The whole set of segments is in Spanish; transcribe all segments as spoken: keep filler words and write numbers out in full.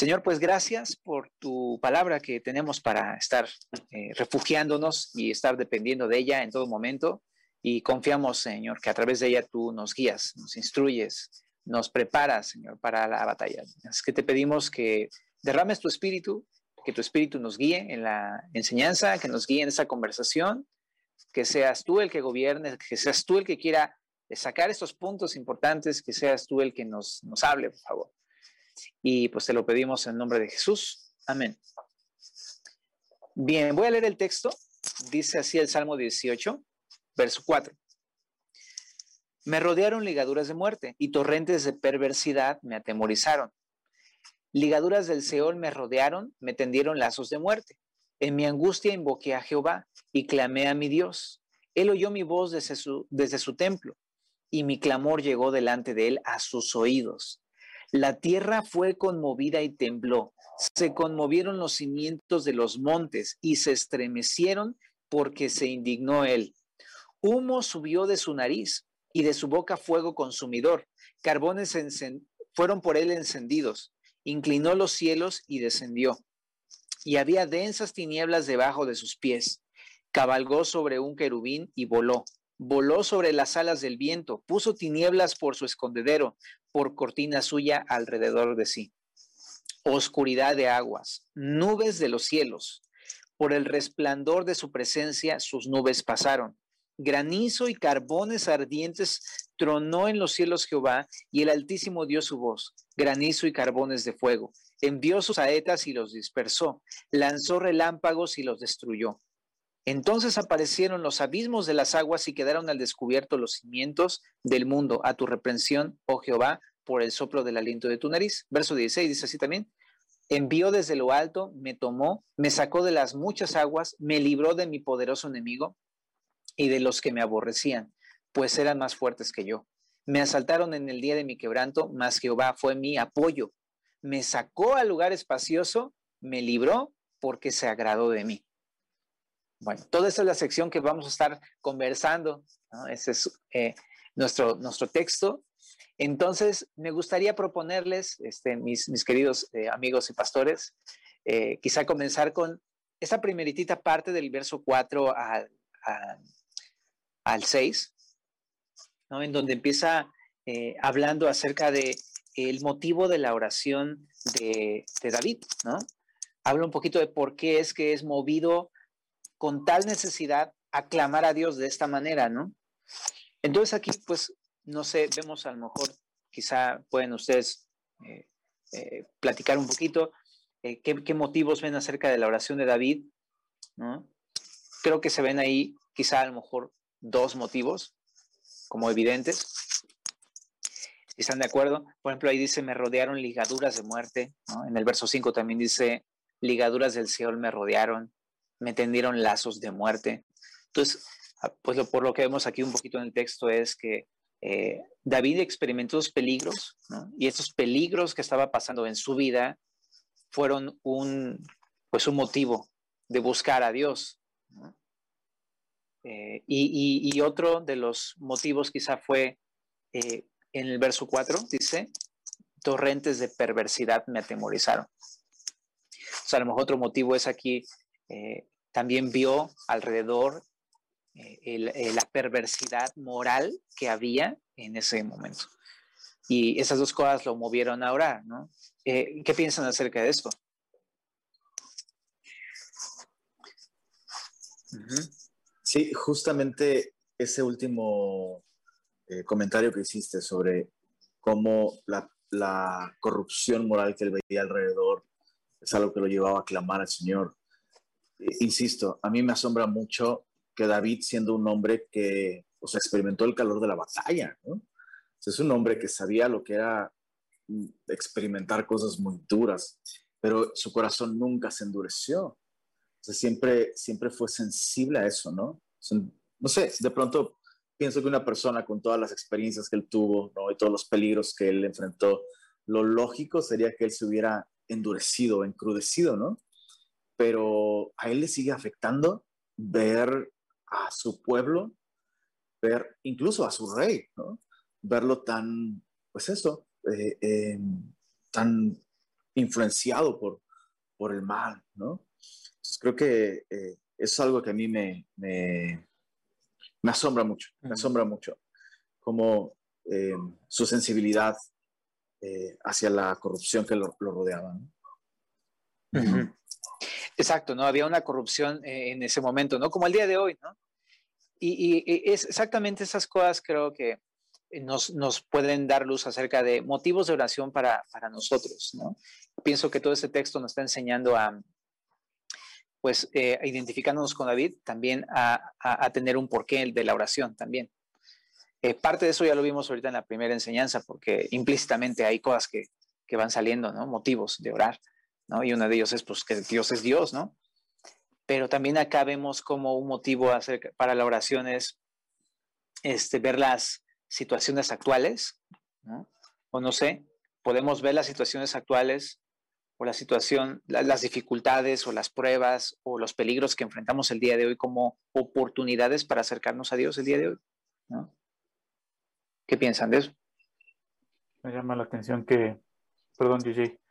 Señor, pues gracias por tu palabra que tenemos para estar eh, refugiándonos y estar dependiendo de ella en todo momento. Y confiamos, Señor, que a través de ella tú nos guías, nos instruyes, nos preparas, Señor, para la batalla. Es que te pedimos que derrames tu espíritu, que tu espíritu nos guíe en la enseñanza, que nos guíe en esta conversación, que seas tú el que gobierne, que seas tú el que quiera sacar estos puntos importantes, que seas tú el que nos, nos hable, por favor. Y pues te lo pedimos en nombre de Jesús. Amén. Bien, voy a leer el texto. Dice así el Salmo dieciocho, verso cuatro. Me rodearon ligaduras de muerte y torrentes de perversidad me atemorizaron. Ligaduras del Seol me rodearon, me tendieron lazos de muerte. En mi angustia invoqué a Jehová y clamé a mi Dios. Él oyó mi voz desde su, desde su templo y mi clamor llegó delante de él a sus oídos. La tierra fue conmovida y tembló. Se conmovieron los cimientos de los montes y se estremecieron porque se indignó él. Humo subió de su nariz y de su boca fuego consumidor. Carbones encend- fueron por él encendidos. Inclinó los cielos y descendió. Y había densas tinieblas debajo de sus pies. Cabalgó sobre un querubín y voló. Voló sobre las alas del viento, puso tinieblas por su escondedero, por cortina suya alrededor de sí. Oscuridad de aguas, nubes de los cielos. Por el resplandor de su presencia sus nubes pasaron. Granizo y carbones ardientes tronó en los cielos Jehová, y el Altísimo dio su voz. Granizo y carbones de fuego. Envió sus saetas y los dispersó. Lanzó relámpagos y los destruyó. Entonces aparecieron los abismos de las aguas y quedaron al descubierto los cimientos del mundo. A tu reprensión, oh Jehová, por el soplo del aliento de tu nariz. Verso dieciséis dice así también. Envió desde lo alto, me tomó, me sacó de las muchas aguas, me libró de mi poderoso enemigo y de los que me aborrecían, pues eran más fuertes que yo. Me asaltaron en el día de mi quebranto, mas Jehová fue mi apoyo. Me sacó al lugar espacioso, me libró porque se agradó de mí. Bueno, toda esta es la sección que vamos a estar conversando, ¿no? Ese es eh, nuestro, nuestro texto. Entonces, me gustaría proponerles, este, mis, mis queridos eh, amigos y pastores, eh, quizá comenzar con esta primeritita parte del verso cuatro al, a, al seis, ¿no? En donde empieza eh, hablando acerca de el motivo de la oración de, de David, ¿no? Habla un poquito de por qué es que es movido con tal necesidad a clamar a Dios de esta manera, ¿no? Entonces aquí, pues, no sé, vemos a lo mejor, quizá pueden ustedes eh, eh, platicar un poquito eh, qué, qué motivos ven acerca de la oración de David, ¿no? Creo que se ven ahí quizá a lo mejor dos motivos como evidentes. Si están de acuerdo, por ejemplo, ahí dice, me rodearon ligaduras de muerte, ¿no? En el verso cinco también dice, ligaduras del Seol me rodearon, me tendieron lazos de muerte. Entonces, pues lo, por lo que vemos aquí un poquito en el texto es que eh, David experimentó los peligros, ¿no? Y estos peligros que estaba pasando en su vida fueron un, pues un motivo de buscar a Dios, ¿no? Eh, y, y, y otro de los motivos quizá fue eh, en el verso cuatro, dice, torrentes de perversidad me atemorizaron. O sea, a lo mejor otro motivo es aquí, eh, también vio alrededor eh, el, eh, la perversidad moral que había en ese momento. Y esas dos cosas lo movieron a orar, ¿no? Eh, ¿Qué piensan acerca de esto? Uh-huh. Sí, justamente ese último eh, comentario que hiciste sobre cómo la, la corrupción moral que él veía alrededor es algo que lo llevaba a clamar al Señor. Eh, insisto, a mí me asombra mucho que David, siendo un hombre que, o sea, experimentó el calor de la batalla, ¿no? O sea, es un hombre que sabía lo que era experimentar cosas muy duras, pero su corazón nunca se endureció. O sea, siempre, siempre fue sensible a eso, ¿no? O sea, no sé, de pronto pienso que una persona con todas las experiencias que él tuvo, ¿no? Y todos los peligros que él enfrentó, lo lógico sería que él se hubiera endurecido, encrudecido, ¿no? Pero a él le sigue afectando ver a su pueblo, ver incluso a su rey, ¿no? Verlo tan, pues eso, eh, eh, tan influenciado por, por el mal, ¿no? Entonces creo que eh, es algo que a mí me, me, me asombra mucho, me asombra mucho, como eh, su sensibilidad eh, hacia la corrupción que lo, lo rodeaba, ¿no? Uh-huh. Exacto, ¿no? Había una corrupción eh, en ese momento, ¿no? Como el día de hoy, ¿no? Y, y, y es exactamente esas cosas creo que nos, nos pueden dar luz acerca de motivos de oración para, para nosotros, ¿no? Pienso que todo este texto nos está enseñando a, pues, eh, identificándonos con David, también a, a, a tener un porqué de la oración también. Eh, parte de eso ya lo vimos ahorita en la primera enseñanza, porque implícitamente hay cosas que, que van saliendo, ¿no? Motivos de orar, ¿no? Y uno de ellos es, pues, que Dios es Dios, ¿no? Pero también acá vemos como un motivo acerca, para la oración es este, ver las situaciones actuales, ¿no? O no sé, podemos ver las situaciones actuales o la situación, la, las dificultades o las pruebas o los peligros que enfrentamos el día de hoy como oportunidades para acercarnos a Dios el día de hoy, ¿no? ¿Qué piensan de eso? Me llama la atención que, perdón, G J,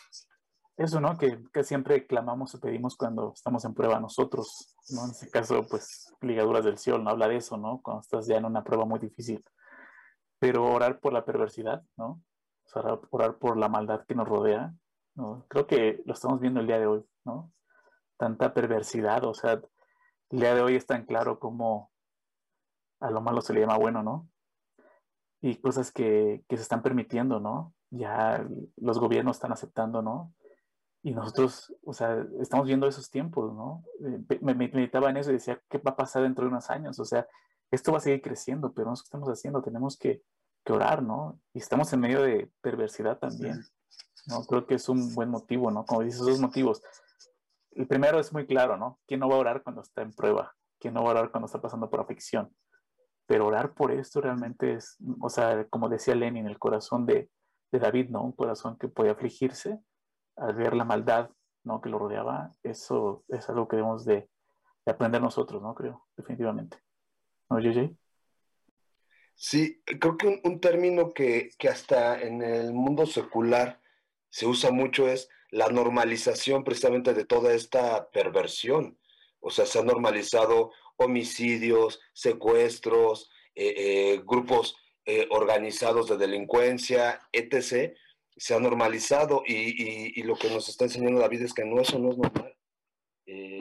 eso, ¿no? Que, que siempre clamamos o pedimos cuando estamos en prueba nosotros, ¿no? En este caso, pues, Ligaduras del Cielo, no habla de eso, ¿no? Cuando estás ya en una prueba muy difícil. Pero orar por la perversidad, ¿no? O sea, orar, orar por la maldad que nos rodea, ¿no? Creo que lo estamos viendo el día de hoy, ¿no? Tanta perversidad, o sea, el día de hoy es tan claro como a lo malo se le llama bueno, ¿no? Y cosas que, que se están permitiendo, ¿no? Ya los gobiernos están aceptando, ¿no? Y nosotros, o sea, estamos viendo esos tiempos, ¿no? Eh, Me, me meditaba en eso y decía, ¿qué va a pasar dentro de unos años? O sea, esto va a seguir creciendo, pero nosotros ¿qué estamos haciendo? Tenemos que, que orar, ¿no? Y estamos en medio de perversidad también, ¿no? Creo que es un buen motivo, ¿no? Como dices, esos motivos. El primero es muy claro, ¿no? ¿Quién no va a orar cuando está en prueba? ¿Quién no va a orar cuando está pasando por aflicción? Pero orar por esto realmente es, o sea, como decía Lenin, el corazón de, de David, ¿no? Un corazón que puede afligirse al ver la maldad, ¿no? Que lo rodeaba. Eso es algo que debemos de, de aprender nosotros, ¿no? Creo, definitivamente. ¿No, J J? Sí, creo que un, un término que, que hasta en el mundo secular se usa mucho es la normalización precisamente de toda esta perversión. O sea, se han normalizado homicidios, secuestros, eh, eh, grupos eh, organizados de delincuencia, etcétera. Se ha normalizado y, y, y lo que nos está enseñando David es que no, eso no es normal. Eh,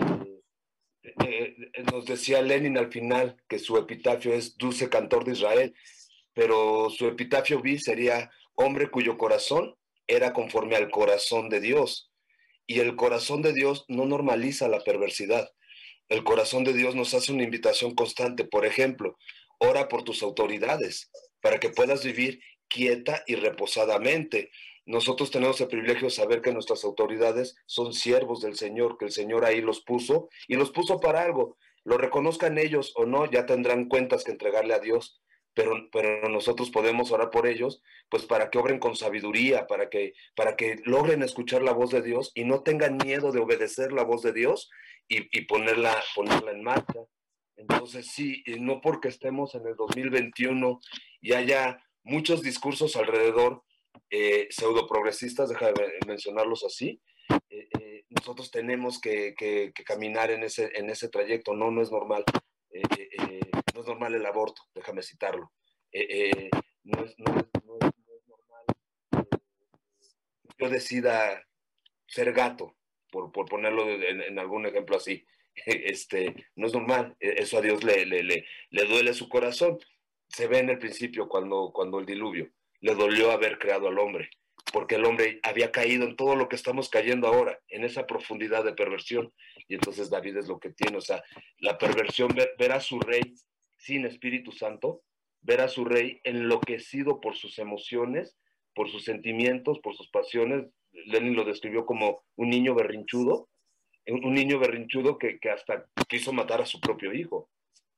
eh, nos decía Lenin al final que su epitafio es Dulce Cantor de Israel, pero su epitafio B sería hombre cuyo corazón era conforme al corazón de Dios. Y el corazón de Dios no normaliza la perversidad. El corazón de Dios nos hace una invitación constante. Por ejemplo, ora por tus autoridades para que puedas vivir quieta y reposadamente. Nosotros tenemos el privilegio de saber que nuestras autoridades son siervos del Señor, que el Señor ahí los puso y los puso para algo. Lo reconozcan ellos o no, ya tendrán cuentas que entregarle a Dios. Pero, pero nosotros podemos orar por ellos, pues para que obren con sabiduría, para que, para que logren escuchar la voz de Dios y no tengan miedo de obedecer la voz de Dios y, y ponerla, ponerla en marcha. Entonces sí, no porque estemos en el dos mil veintiuno y haya muchos discursos alrededor eh, pseudo progresistas, déjame mencionarlos así, eh, eh, nosotros tenemos que, que, que caminar en ese, en ese trayecto, no, no es normal. Eh, eh, no es normal el aborto, déjame citarlo. Eh, eh, no, es, no, es, no, es, no es normal eh, que yo decida ser gato, por, por ponerlo en, en, algún ejemplo así. Este, no es normal, eso a Dios le, le, le, le duele su corazón. Se ve en el principio cuando, cuando el diluvio le dolió haber creado al hombre, porque el hombre había caído en todo lo que estamos cayendo ahora, en esa profundidad de perversión, y entonces David es lo que tiene, o sea, la perversión, ver, ver a su rey sin Espíritu Santo, ver a su rey enloquecido por sus emociones, por sus sentimientos, por sus pasiones. Lenin lo describió como un niño berrinchudo, un niño berrinchudo que, que hasta quiso matar a su propio hijo,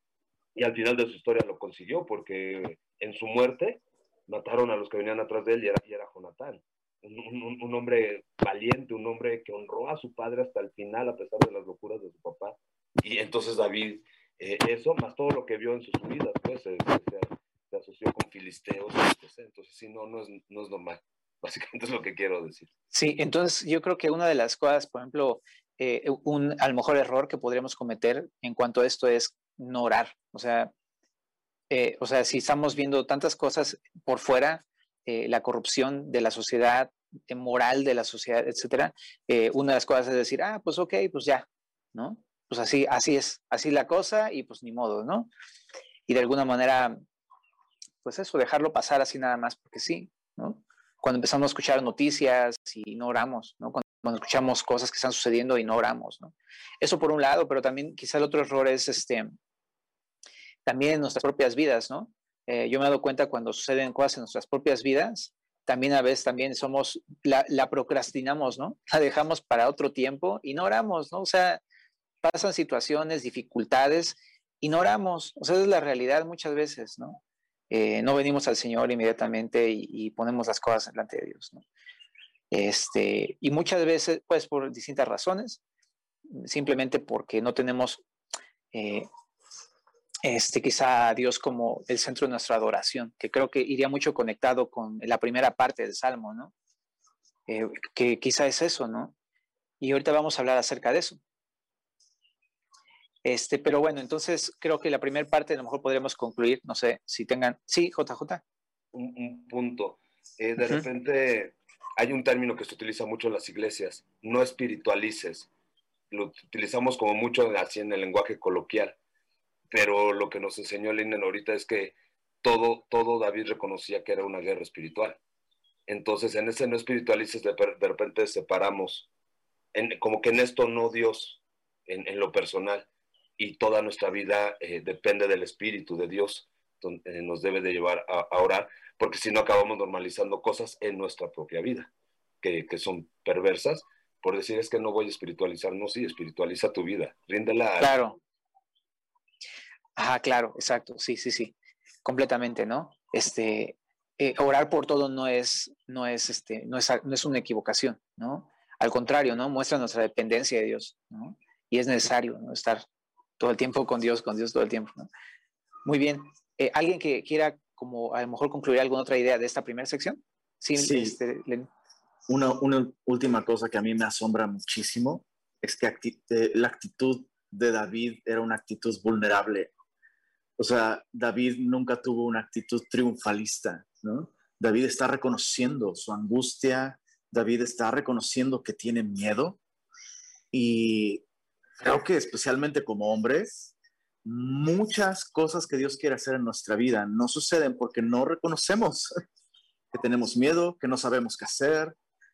y al final de su historia lo consiguió, porque en su muerte mataron a los que venían atrás de él y era, y era Jonatán, un, un, un hombre valiente, un hombre que honró a su padre hasta el final a pesar de las locuras de su papá. Y entonces David, eh, eso, más todo lo que vio en sus vidas, pues se, se, se asoció con filisteos, etcétera. Entonces sí, no, no es, no es normal. Básicamente es lo que quiero decir. Sí, entonces yo creo que una de las cosas, por ejemplo, eh, un a lo mejor error que podríamos cometer en cuanto a esto es no orar. O sea, eh, o sea, si estamos viendo tantas cosas por fuera, eh, la corrupción de la sociedad, eh, moral de la sociedad, etcétera, eh, una de las cosas es decir, ah, pues ok, pues ya, ¿no? Pues así, así es, así la cosa y pues ni modo, ¿no? Y de alguna manera, pues eso, dejarlo pasar así nada más porque sí, ¿no? Cuando empezamos a escuchar noticias y no oramos, ¿no? Cuando, cuando escuchamos cosas que están sucediendo y no oramos, ¿no? Eso por un lado, pero también quizá el otro error es este, también en nuestras propias vidas, ¿no? Eh, yo me he dado cuenta cuando suceden cosas en nuestras propias vidas, también a veces también somos, la, la procrastinamos, ¿no? La dejamos para otro tiempo y no oramos, ¿no? O sea, pasan situaciones, dificultades y no oramos. O sea, esa es la realidad muchas veces, ¿no? Eh, no venimos al Señor inmediatamente y, y ponemos las cosas delante de Dios, ¿no? Este, y muchas veces, pues por distintas razones, simplemente porque no tenemos eh, este, quizá a Dios como el centro de nuestra adoración, que creo que iría mucho conectado con la primera parte del Salmo, ¿no? Eh, que quizá es eso, ¿no? Y ahorita vamos a hablar acerca de eso. Este, pero bueno, entonces creo que la primera parte a lo mejor podremos concluir, no sé, si tengan... Sí, J J. Un, un punto. Eh, de Uh-huh. repente hay un término que se utiliza mucho en las iglesias, no espiritualices. Lo utilizamos como mucho así en el lenguaje coloquial, pero lo que nos enseñó Lenin ahorita es que todo, todo David reconocía que era una guerra espiritual. Entonces en ese no espiritualices de, de repente separamos, en, como que en esto no Dios, en, en lo personal, y toda nuestra vida eh, depende del Espíritu de Dios, donde, eh, nos debe de llevar a, a orar, porque si no acabamos normalizando cosas en nuestra propia vida, que, que son perversas, por decir es que no voy a espiritualizar, no, sí, espiritualiza tu vida, ríndela a... Claro. Ajá, claro, exacto, sí, sí, sí, completamente, ¿no? Este, eh, orar por todo no es, no es, este, no es, no es una equivocación, ¿no? Al contrario, ¿no? Muestra nuestra dependencia de Dios, ¿no? Y es necesario, ¿no? Estar todo el tiempo con Dios, con Dios todo el tiempo, ¿no? Muy bien. Eh, ¿Alguien que quiera, como a lo mejor concluir alguna otra idea de esta primera sección? Sí, Sí. este, Len. Una, una última cosa que a mí me asombra muchísimo es que acti- eh, la actitud de David era una actitud vulnerable. O sea, David nunca tuvo una actitud triunfalista, ¿no? David está reconociendo su angustia, David está reconociendo que tiene miedo y creo que especialmente como hombres, muchas cosas que Dios quiere hacer en nuestra vida no suceden porque no reconocemos que tenemos miedo, que no sabemos qué hacer,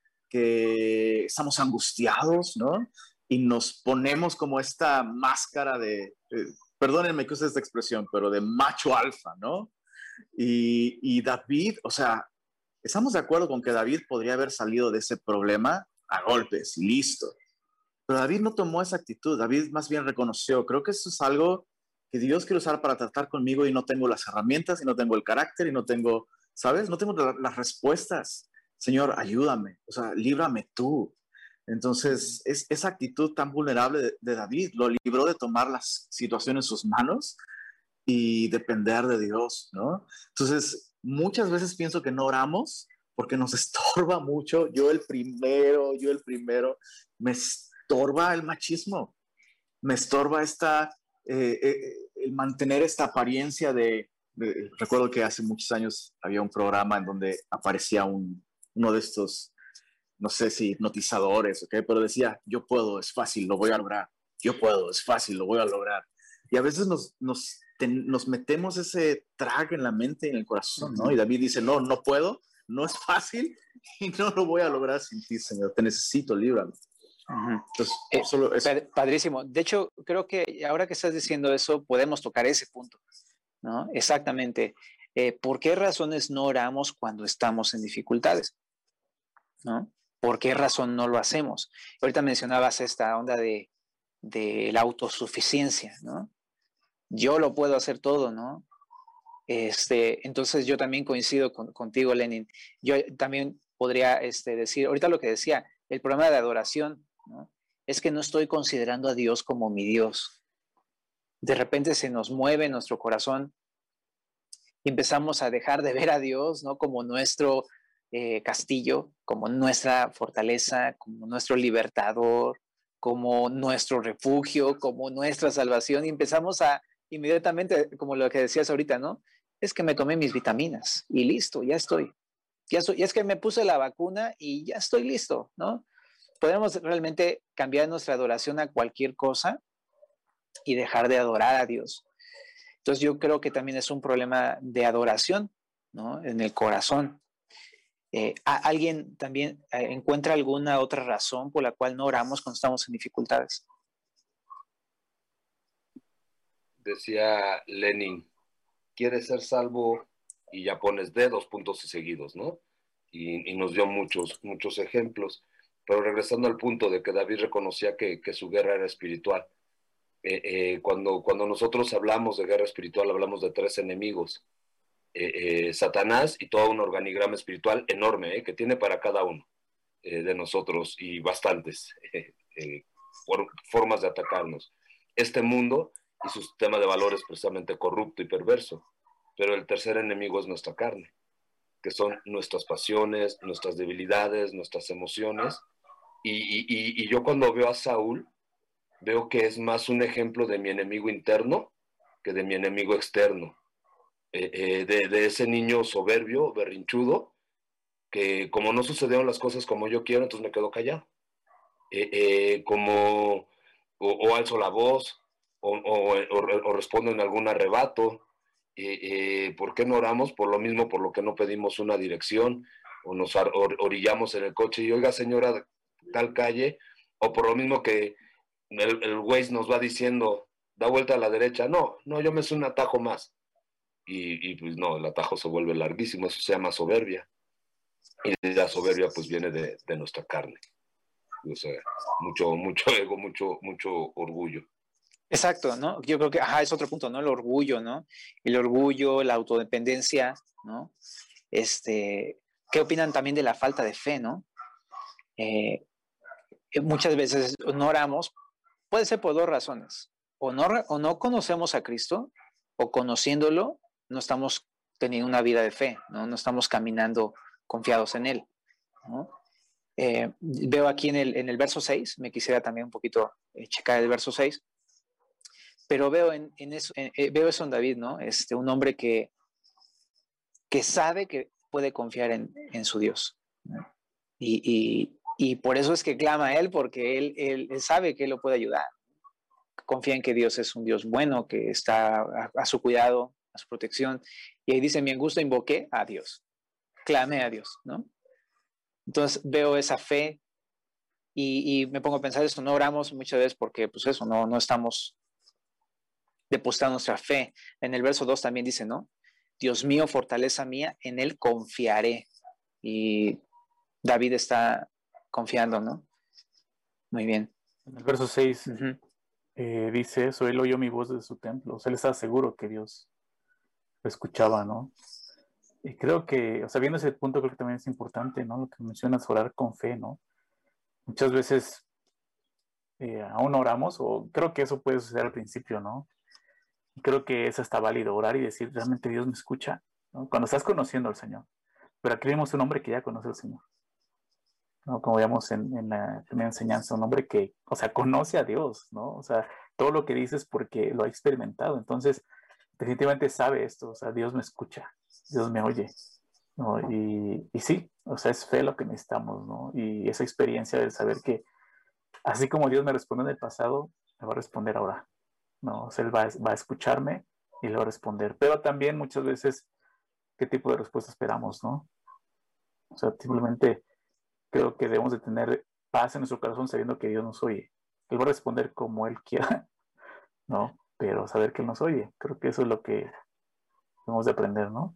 que estamos angustiados, ¿no? Y nos ponemos como esta máscara de, eh, perdónenme que use esta expresión, pero de macho alfa, ¿no? Y, y David, o sea, estamos de acuerdo con que David podría haber salido de ese problema a golpes y listo. Pero David no tomó esa actitud, David más bien reconoció, creo que eso es algo que Dios quiere usar para tratar conmigo y no tengo las herramientas y no tengo el carácter y no tengo, ¿sabes? No tengo la, las respuestas. Señor, ayúdame, o sea, líbrame tú. Entonces, es, esa actitud tan vulnerable de, de David lo libró de tomar la situación en sus manos y depender de Dios, ¿no? Entonces, muchas veces pienso que no oramos porque nos estorba mucho. Yo el primero, yo el primero, me estorba el machismo, me estorba esta, eh, eh, el mantener esta apariencia de, de... Recuerdo que hace muchos años había un programa en donde aparecía un, uno de estos, no sé si hipnotizadores, ¿ok? Pero decía, yo puedo, es fácil, lo voy a lograr. Yo puedo, es fácil, lo voy a lograr. Y a veces nos, nos, ten, nos metemos ese track en la mente y en el corazón, ¿no? Y David dice, no, no puedo, no es fácil y no lo voy a lograr sin ti, Señor. Te necesito, líbrame. Uh-huh. Entonces, eh, solo eso. Padrísimo. De hecho, creo que ahora que estás diciendo eso, podemos tocar ese punto, ¿no? Exactamente. Eh, ¿Por qué razones no oramos cuando estamos en dificultades? ¿No? ¿Por qué razón no lo hacemos? Ahorita mencionabas esta onda de, de la autosuficiencia, ¿no? Yo lo puedo hacer todo, ¿no? Este, entonces yo también coincido con, contigo, Lenin. Yo también podría este, decir, ahorita lo que decía, el problema de adoración, ¿no? Es que no estoy considerando a Dios como mi Dios. De repente se nos mueve nuestro corazón y empezamos a dejar de ver a Dios, ¿no? Como nuestro, eh, castillo, como nuestra fortaleza, como nuestro libertador, como nuestro refugio, como nuestra salvación, y empezamos a inmediatamente, como lo que decías ahorita, ¿no? Es que me tomé mis vitaminas y listo, ya estoy. Ya, estoy, ya es que me puse la vacuna y ya estoy listo, ¿no? Podemos realmente cambiar nuestra adoración a cualquier cosa y dejar de adorar a Dios. Entonces yo creo que también es un problema de adoración, ¿no? En el corazón. Eh, ¿Alguien también eh, encuentra alguna otra razón por la cual no oramos cuando estamos en dificultades? Decía Lenin, ¿quieres ser salvo? Y ya pones de dos puntos y seguidos, ¿no? Y, y nos dio muchos, muchos ejemplos. Pero regresando al punto de que David reconocía que, que su guerra era espiritual. Eh, eh, cuando, cuando nosotros hablamos de guerra espiritual, hablamos de tres enemigos. Eh, eh, Satanás y todo un organigrama espiritual enorme eh, que tiene para cada uno eh, de nosotros y bastantes eh, eh, por, formas de atacarnos. Este mundo y su sistema de valores precisamente corrupto y perverso. Pero el tercer enemigo es nuestra carne, que son nuestras pasiones, nuestras debilidades, nuestras emociones. Y, y, y yo cuando veo a Saúl, veo que es más un ejemplo de mi enemigo interno que de mi enemigo externo. Eh, eh, de, de ese niño soberbio, berrinchudo, que como no sucedieron las cosas como yo quiero, entonces me quedo callado. Eh, eh, como o, o alzo la voz, o, o, o, o respondo en algún arrebato. Eh, eh, ¿Por qué no oramos? Por lo mismo, por lo que no pedimos una dirección, o nos or, orillamos en el coche y, oiga, señora, tal calle, o por lo mismo que el, el Waze nos va diciendo, da vuelta a la derecha. No, no, yo me sé un atajo más. Y, y pues no, el atajo se vuelve larguísimo, eso se llama soberbia. Y la soberbia pues viene de, de nuestra carne. O sea, mucho, mucho ego, mucho, mucho orgullo. Exacto, ¿no? Yo creo que, ajá, es otro punto, ¿no? El orgullo, ¿no? El orgullo, la autodependencia, ¿no? Este, ¿qué opinan también de la falta de fe, ¿no? Eh, muchas veces no oramos, puede ser por dos razones. O no, o no conocemos a Cristo, o conociéndolo, no estamos teniendo una vida de fe, ¿no? No estamos caminando confiados en Él, ¿no? Eh, veo aquí en el, en el verso seis, me quisiera también un poquito eh, checar el verso seis, pero veo, en, en eso, en, eh, veo eso en David, ¿no? Este, un hombre que, que sabe que puede confiar en, en su Dios, ¿no? Y, y, y por eso es que clama a Él, porque él, él, él sabe que Él lo puede ayudar. Confía en que Dios es un Dios bueno, que está a, a su cuidado, a su protección. Y ahí dice, mi angustia invoqué a Dios, clamé a Dios, ¿no? Entonces veo esa fe y, y me pongo a pensar eso, no oramos muchas veces porque pues eso, no, no estamos depositando nuestra fe. En el verso dos también dice, ¿no? Dios mío, fortaleza mía, en Él confiaré. Y David está confiando, ¿no? Muy bien. En el verso seis uh-huh. eh, dice eso, él oyó mi voz desde su templo, o sea, él estaba seguro que Dios lo escuchaba, ¿no? Y creo que, o sea, viendo ese punto, creo que también es importante, ¿no? Lo que mencionas, orar con fe, ¿no? Muchas veces eh, aún oramos, o creo que eso puede suceder al principio, ¿no? Y creo que es hasta válido orar y decir, realmente Dios me escucha, ¿no? Cuando estás conociendo al Señor. Pero aquí vemos un hombre que ya conoce al Señor, ¿no? Como veíamos en, en la primera enseñanza, un hombre que, o sea, conoce a Dios, ¿no? O sea, todo lo que dices porque lo ha experimentado. Entonces, definitivamente sabe esto, o sea, Dios me escucha, Dios me oye, ¿no? Y, y sí, o sea, es fe lo que necesitamos, ¿no? Y esa experiencia de saber que así como Dios me respondió en el pasado, me va a responder ahora, ¿no? O sea, Él va, va a escucharme y le va a responder. Pero también muchas veces, ¿qué tipo de respuesta esperamos, no? O sea, simplemente creo que debemos de tener paz en nuestro corazón sabiendo que Dios nos oye. Él va a responder como Él quiera, ¿no? Pero saber que Él nos oye, creo que eso es lo que debemos de aprender, ¿no?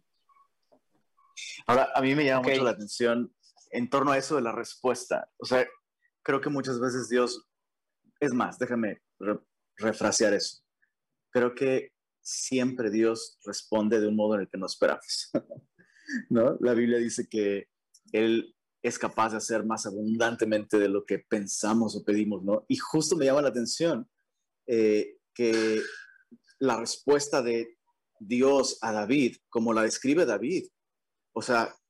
Ahora, a mí me llama okay. mucho la atención en torno a eso de la respuesta. O sea, creo que muchas veces Dios, es más, déjame re- refrasear eso. Creo que siempre Dios responde de un modo en el que no esperamos, ¿no? La Biblia dice que Él es capaz de hacer más abundantemente de lo que pensamos o pedimos, ¿no? Y justo me llama la atención eh, que la respuesta de Dios a David, como la describe David, o sea,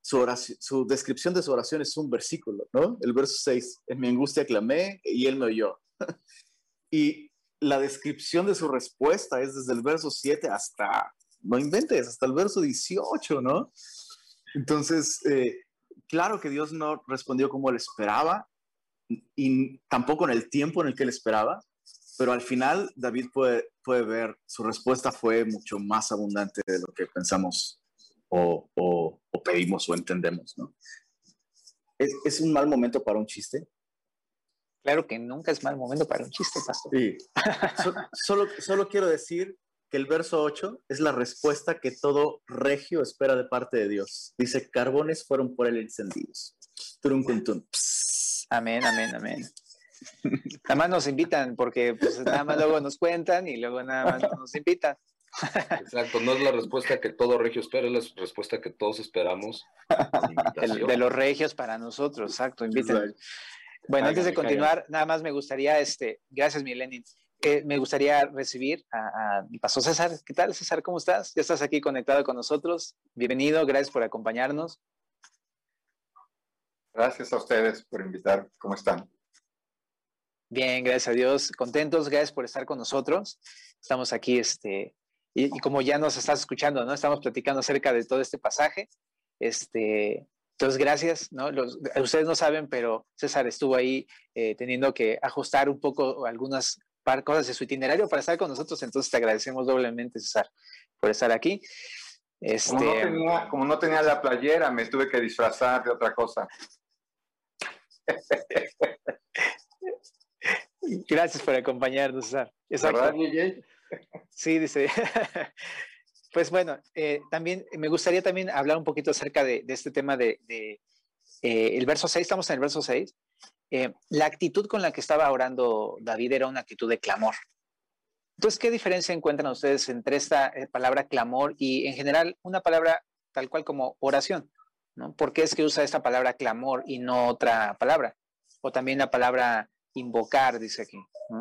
su, oración, su descripción de su oración es un versículo, ¿no? El verso seis, en mi angustia clamé y él me oyó. Y la descripción de su respuesta es desde el verso siete hasta, no inventes, hasta el verso dieciocho, ¿no? Entonces, eh, claro que Dios no respondió como él esperaba y tampoco en el tiempo en el que él esperaba, pero al final David puede, puede ver, su respuesta fue mucho más abundante de lo que pensamos o, o, o pedimos o entendemos, ¿no? ¿Es, ¿Es un mal momento para un chiste? Claro que nunca es mal momento para un chiste, pastor. Sí. So, solo, solo quiero decir que el verso ocho es la respuesta que todo regio espera de parte de Dios. Dice, carbones fueron por él encendidos. Turum, tum, tum. Amén, amén, amén. Nada más nos invitan, porque pues nada más luego nos cuentan y luego nada más nos invitan. Exacto, no es la respuesta que todo regio espera, es la respuesta que todos esperamos. De, de los regios para nosotros, exacto, inviten. Bueno, Cáiganle, antes de continuar, cáiganle. nada más me gustaría, este, gracias mi Lenin, eh, me gustaría recibir a, a mi pastor César. ¿Qué tal, César? ¿Cómo estás? Ya estás aquí conectado con nosotros. Bienvenido, gracias por acompañarnos. Gracias a ustedes por invitar. ¿Cómo están? Bien, gracias a Dios. Contentos, gracias por estar con nosotros. Estamos aquí, este, y, y como ya nos estás escuchando, ¿no? Estamos platicando acerca de todo este pasaje. Este, entonces, gracias, ¿no? Los, ustedes no saben, pero César estuvo ahí eh, teniendo que ajustar un poco algunas par, cosas de su itinerario para estar con nosotros. Entonces, te agradecemos doblemente, César, por estar aquí. Este, Como no tenía, como no tenía la playera, me tuve que disfrazar de otra cosa. Gracias por acompañarnos, César. Exacto. ¿Verdad, D J? Sí, dice. Pues bueno, eh, también me gustaría también hablar un poquito acerca de, de este tema de, de eh, el verso seis. Estamos en el verso seis. Eh, la actitud con la que estaba orando David era una actitud de clamor. Entonces, ¿qué diferencia encuentran ustedes entre esta eh, palabra clamor y en general una palabra tal cual como oración, ¿no? ¿Por qué es que usa esta palabra clamor y no otra palabra? O también la palabra invocar, dice aquí, ¿no?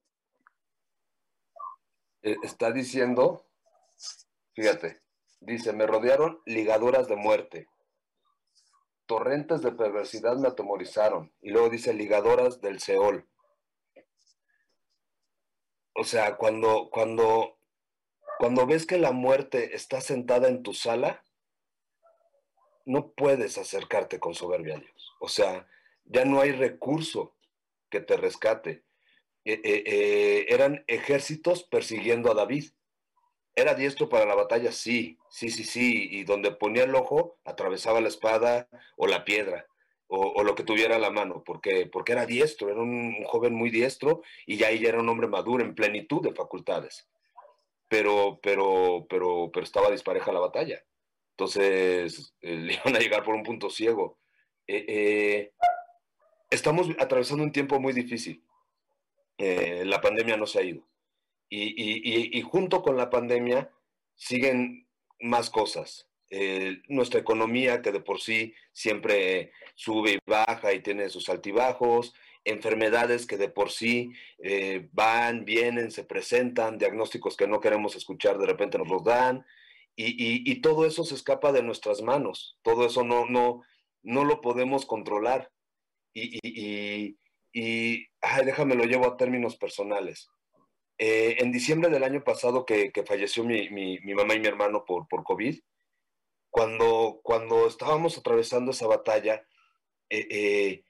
Eh, está diciendo, fíjate, dice, me rodearon ligaduras de muerte, torrentes de perversidad me atemorizaron, y luego dice ligaduras del Seol. O sea, cuando, cuando, cuando ves que la muerte está sentada en tu sala, no puedes acercarte con soberbia a Dios. O sea, ya no hay recurso que te rescate. Eh, eh, eh, eran ejércitos persiguiendo a David. ¿Era diestro para la batalla? Sí, sí, sí, sí. Y donde ponía el ojo, atravesaba la espada o la piedra, o, o lo que tuviera a la mano, porque, porque era diestro, era un, un joven muy diestro, y ya ahí ya era un hombre maduro, en plenitud de facultades. Pero, pero, pero, pero estaba dispareja la batalla. Entonces, eh, le iban a llegar por un punto ciego. Eh, eh, estamos atravesando un tiempo muy difícil. Eh, la pandemia no se ha ido. Y, y, y, y junto con la pandemia siguen más cosas. Eh, nuestra economía, que de por sí siempre sube y baja y tiene sus altibajos, enfermedades que de por sí eh, van, vienen, se presentan, diagnósticos que no queremos escuchar, de repente nos los dan, y, y, y todo eso se escapa de nuestras manos, todo eso no, no, no lo podemos controlar. Y, y, y, y ay, déjame lo llevo a términos personales. Eh, en diciembre del año pasado que, que falleció mi, mi, mi, mamá y mi hermano por, por COVID, cuando, cuando estábamos atravesando esa batalla, eh, eh,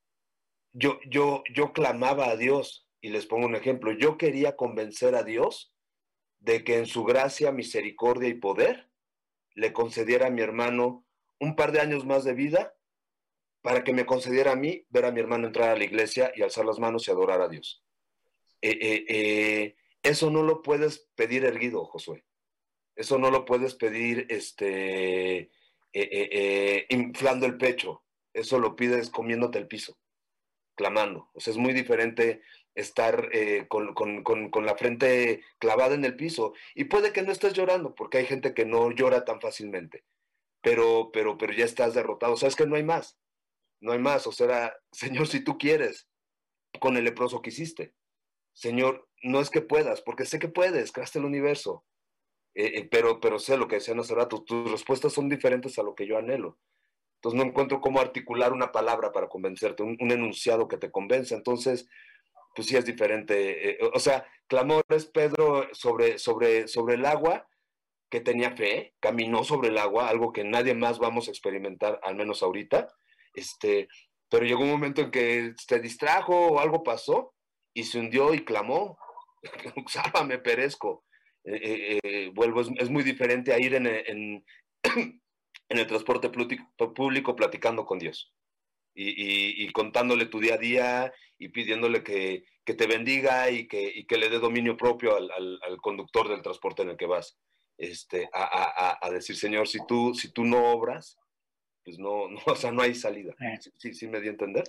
yo, yo, yo clamaba a Dios, y les pongo un ejemplo, yo quería convencer a Dios de que en su gracia, misericordia y poder le concediera a mi hermano un par de años más de vida para que me concediera a mí ver a mi hermano entrar a la iglesia y alzar las manos y adorar a Dios. Eh, eh, eh, eso no lo puedes pedir erguido, Josué. Eso no lo puedes pedir este, eh, eh, eh, inflando el pecho. Eso lo pides comiéndote el piso, clamando. O sea, es muy diferente estar eh, con, con, con, con la frente clavada en el piso. Y puede que no estés llorando, porque hay gente que no llora tan fácilmente. Pero, pero, pero ya estás derrotado. Sabes que no hay más. No hay más. O sea, Señor, si tú quieres, con el leproso que hiciste. Señor, no es que puedas, porque sé que puedes, creaste el universo, eh, eh, pero, pero sé lo que decían hace rato, tus respuestas son diferentes a lo que yo anhelo. Entonces no encuentro cómo articular una palabra para convencerte, un, un enunciado que te convence. Entonces, pues sí es diferente. Eh, o sea, clamor es Pedro sobre, sobre, sobre el agua, que tenía fe, caminó sobre el agua, algo que nadie más vamos a experimentar, al menos ahorita. Este, pero llegó un momento en que se distrajo o algo pasó y se hundió y clamó, sálvame, perezco. Eh, eh, eh, vuelvo, es, es muy diferente a ir en, en, en el transporte público platicando con Dios y, y, y contándole tu día a día y pidiéndole que, que te bendiga y que, y que le dé dominio propio al, al, al conductor del transporte en el que vas. Este, a, a, a decir, Señor, si tú, si tú no obras, pues no, no, o sea, no hay salida. ¿Sí, sí, sí me di a entender?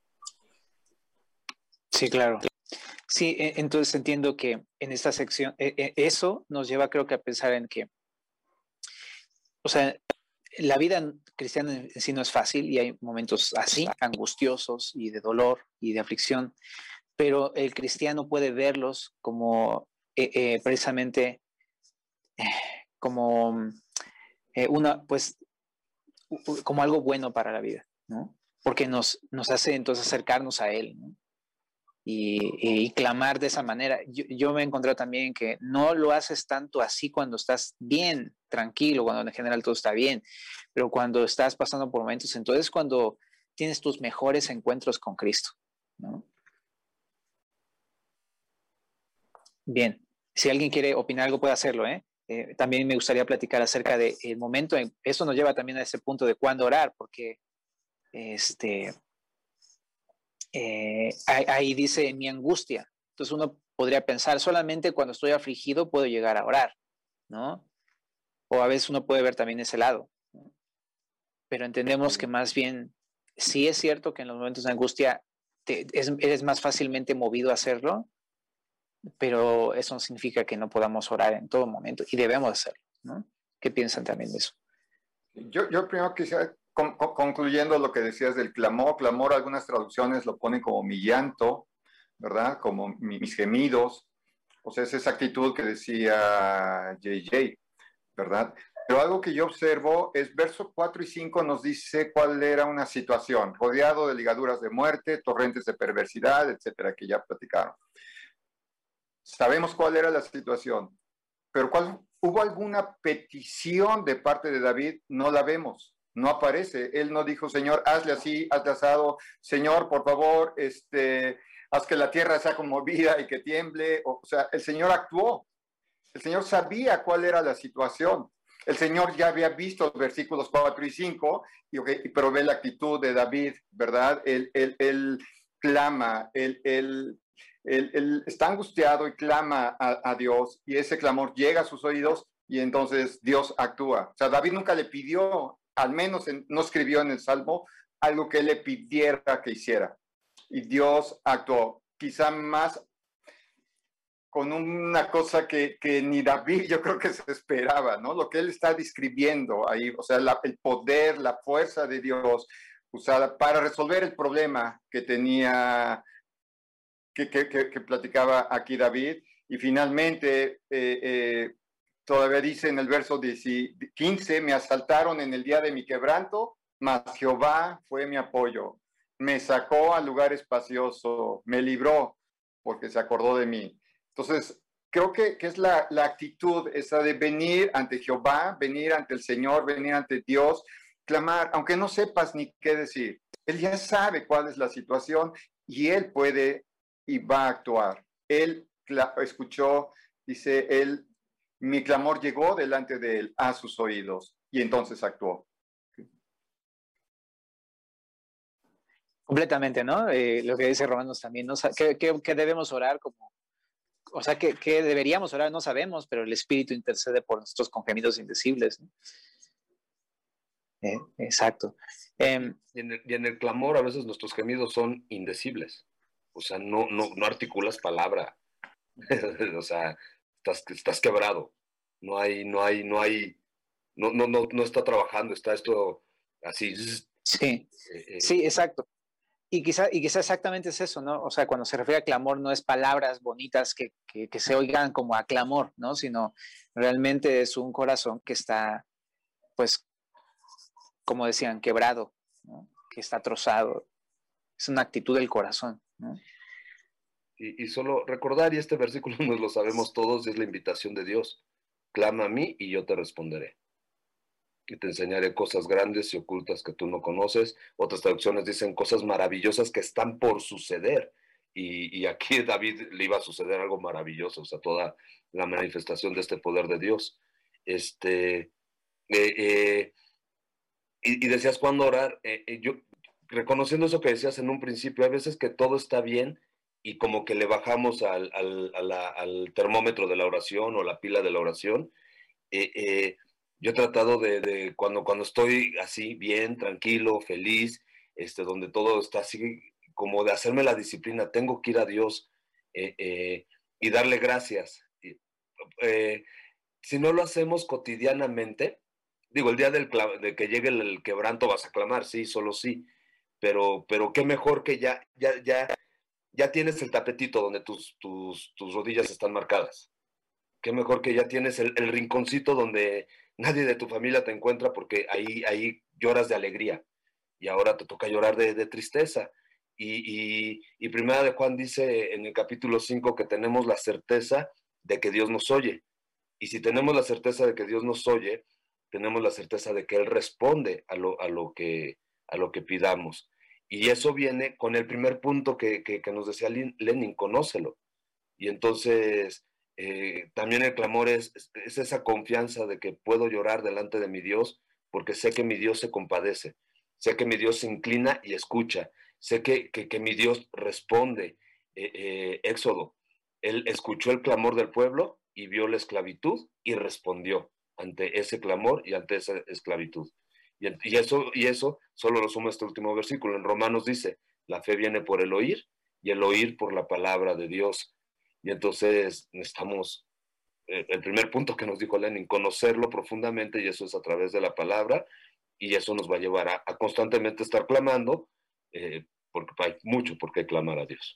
Sí, claro. Sí, entonces entiendo que en esta sección, eso nos lleva creo que a pensar en que, o sea, la vida cristiana en sí no es fácil y hay momentos así, angustiosos y de dolor y de aflicción, pero el cristiano puede verlos como eh, eh, precisamente eh, como eh, una, pues, como algo bueno para la vida, ¿no? Porque nos, nos hace entonces acercarnos a Él, ¿no? Y, y clamar de esa manera. Yo, yo me he encontrado también que no lo haces tanto así cuando estás bien, tranquilo, cuando en general todo está bien, pero cuando estás pasando por momentos, entonces cuando tienes tus mejores encuentros con Cristo, ¿no? Bien, si alguien quiere opinar algo puede hacerlo, ¿eh? Eh, también me gustaría platicar acerca del momento, en, eso nos lleva también a ese punto de cuándo orar, porque este, eh, ahí, ahí dice mi angustia. Entonces uno podría pensar, solamente cuando estoy afligido puedo llegar a orar, ¿no? O a veces uno puede ver también ese lado, ¿no? Pero entendemos que más bien, sí es cierto que en los momentos de angustia te, es, eres más fácilmente movido a hacerlo, pero eso no significa que no podamos orar en todo momento y debemos hacerlo, ¿no? ¿Qué piensan también de eso? Yo, yo primero quisiera, con, con, concluyendo lo que decías del clamor, clamor, algunas traducciones lo ponen como mi llanto, ¿verdad? Como mi, mis gemidos. O sea, es esa actitud que decía J J, ¿verdad? Pero algo que yo observo es versos cuatro y cinco nos dice cuál era una situación, rodeado de ligaduras de muerte, torrentes de perversidad, etcétera, que ya platicaron. Sabemos cuál era la situación, pero ¿cuál, ¿hubo alguna petición de parte de David? No la vemos, no aparece. Él no dijo, Señor, hazle así, hazle asado, Señor, por favor, este, haz que la tierra sea conmovida y que tiemble. O, o sea, el Señor actuó. El Señor sabía cuál era la situación. El Señor ya había visto los versículos cuatro y cinco, y, okay, pero ve la actitud de David, ¿verdad? Él, él, él clama, él, él, él, él está angustiado y clama a, a Dios, y ese clamor llega a sus oídos, y entonces Dios actúa. O sea, David nunca le pidió, al menos en, no escribió en el Salmo, algo que él le pidiera que hiciera. Y Dios actuó, quizá más con una cosa que, que ni David yo creo que se esperaba, ¿no? Lo que él está describiendo ahí, o sea, la, el poder, la fuerza de Dios usada para resolver el problema que tenía, que, que, que, que platicaba aquí David. Y finalmente, eh, eh, todavía dice en el verso quince, me asaltaron en el día de mi quebranto, mas Jehová fue mi apoyo. Me sacó al lugar espacioso, me libró porque se acordó de mí. Entonces, creo que, que es la, la actitud esa de venir ante Jehová, venir ante el Señor, venir ante Dios, clamar, aunque no sepas ni qué decir. Él ya sabe cuál es la situación y Él puede y va a actuar. Él escuchó, dice, él, mi clamor llegó delante de Él a sus oídos y entonces actuó. Completamente, ¿no? Eh, lo que dice Romanos también, ¿no? ¿Qué, qué, qué debemos orar como? O sea, que, que deberíamos orar, no sabemos, pero el Espíritu intercede por nosotros con gemidos indecibles, ¿no? Eh, exacto. Eh, y, en el, y en el clamor a veces nuestros gemidos son indecibles. O sea, no, no, no articulas palabra. O sea, estás, estás quebrado. No hay, no hay, no hay, no, no, no, no está trabajando, está esto así. Sí, eh, sí, exacto. Y quizá, y quizá exactamente es eso, ¿no? O sea, cuando se refiere a clamor no es palabras bonitas que, que, que se oigan como a clamor, ¿no? Sino realmente es un corazón que está, pues, como decían, quebrado, ¿no? Que está trozado. Es una actitud del corazón, ¿no? Y, y solo recordar, y este versículo nos lo sabemos todos, es la invitación de Dios. Clama a mí y yo te responderé. Y te enseñaré cosas grandes y ocultas que tú no conoces. Otras traducciones dicen cosas maravillosas que están por suceder. Y, y aquí a David le iba a suceder algo maravilloso, o sea, toda la manifestación de este poder de Dios. Este, eh, eh, y, y decías cuándo orar, eh, eh, yo, reconociendo eso que decías en un principio, hay veces que todo está bien y como que le bajamos al, al, a la, al termómetro de la oración o la pila de la oración. Eh, eh, yo he tratado de, de cuando, cuando estoy así, bien, tranquilo, feliz, este, donde todo está así, como de hacerme la disciplina, tengo que ir a Dios eh, eh, y darle gracias. Eh, si no lo hacemos cotidianamente, digo, el día del de que llegue el, el quebranto vas a clamar, sí, solo sí, pero, pero qué mejor que ya, ya, ya, ya tienes el tapetito donde tus, tus, tus rodillas están marcadas. Qué mejor que ya tienes el, el rinconcito donde nadie de tu familia te encuentra porque ahí, ahí lloras de alegría y ahora te toca llorar de, de tristeza. Y, y, y Primera de Juan dice en el capítulo cinco que tenemos la certeza de que Dios nos oye. Y si tenemos la certeza de que Dios nos oye, tenemos la certeza de que Él responde a lo, a lo, que, a lo que pidamos. Y eso viene con el primer punto que, que, que nos decía Lenin, conócelo. Y entonces... Eh, también el clamor es, es esa confianza de que puedo llorar delante de mi Dios porque sé que mi Dios se compadece, sé que mi Dios se inclina y escucha, sé que, que, que mi Dios responde. eh, eh, Éxodo, Él escuchó el clamor del pueblo y vio la esclavitud y respondió ante ese clamor y ante esa esclavitud. Y, y, eso, y eso solo lo suma este último versículo. En Romanos dice, la fe viene por el oír y el oír por la palabra de Dios. Y entonces necesitamos, eh, el primer punto que nos dijo Lenin, conocerlo profundamente, y eso es a través de la palabra, y eso nos va a llevar a, a constantemente estar clamando, eh, porque hay mucho por qué clamar a Dios.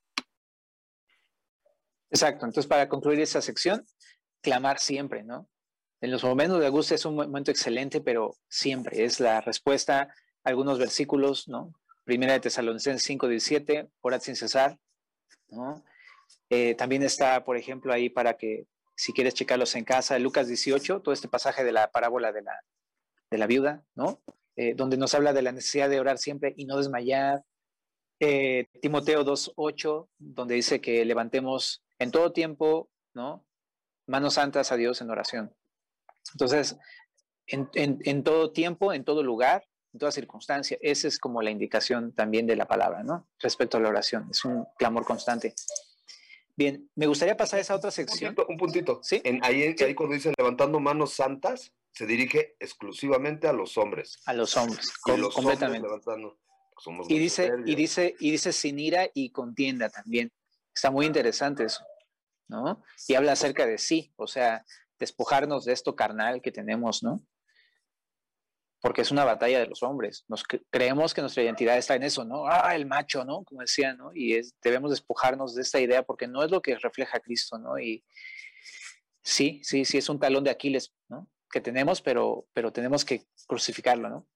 Exacto, entonces para concluir esa sección, clamar siempre, ¿no? En los momentos de angustia es un momento excelente, pero siempre es la respuesta a algunos versículos, ¿no? Primera de Tesalonicenses cinco diecisiete, orad sin cesar, ¿no? Eh, también está, por ejemplo, ahí para que, si quieres checarlos en casa, Lucas dieciocho, todo este pasaje de la parábola de la, de la viuda, ¿no? Eh, donde nos habla de la necesidad de orar siempre y no desmayar. Eh, Timoteo dos ocho, donde dice que levantemos en todo tiempo, ¿no? Manos santas a Dios en oración. Entonces, en, en, en todo tiempo, en todo lugar, en toda circunstancia, esa es como la indicación también de la palabra, ¿no? Respecto a la oración, es un clamor constante. Bien, me gustaría pasar a esa otra sección. Un puntito, un puntito. ¿Sí? En, ahí, Sí. ahí cuando dice levantando manos santas, se dirige exclusivamente a los hombres. A los hombres, y com los completamente. Hombres levantando, somos y, dice, serios. y, dice, y dice sin ira y contienda también. Está muy interesante eso, ¿no? Y habla acerca de sí, o sea, despojarnos de esto carnal que tenemos, ¿no? Porque es una batalla de los hombres. Nos cre creemos que nuestra identidad está en eso, ¿no? Ah, el macho, ¿no? Como decía, ¿no? Y es, debemos despojarnos de esta idea porque no es lo que refleja Cristo, ¿no? Y sí, sí, sí, es un talón de Aquiles, ¿no? Que tenemos, pero, pero tenemos que crucificarlo, ¿no?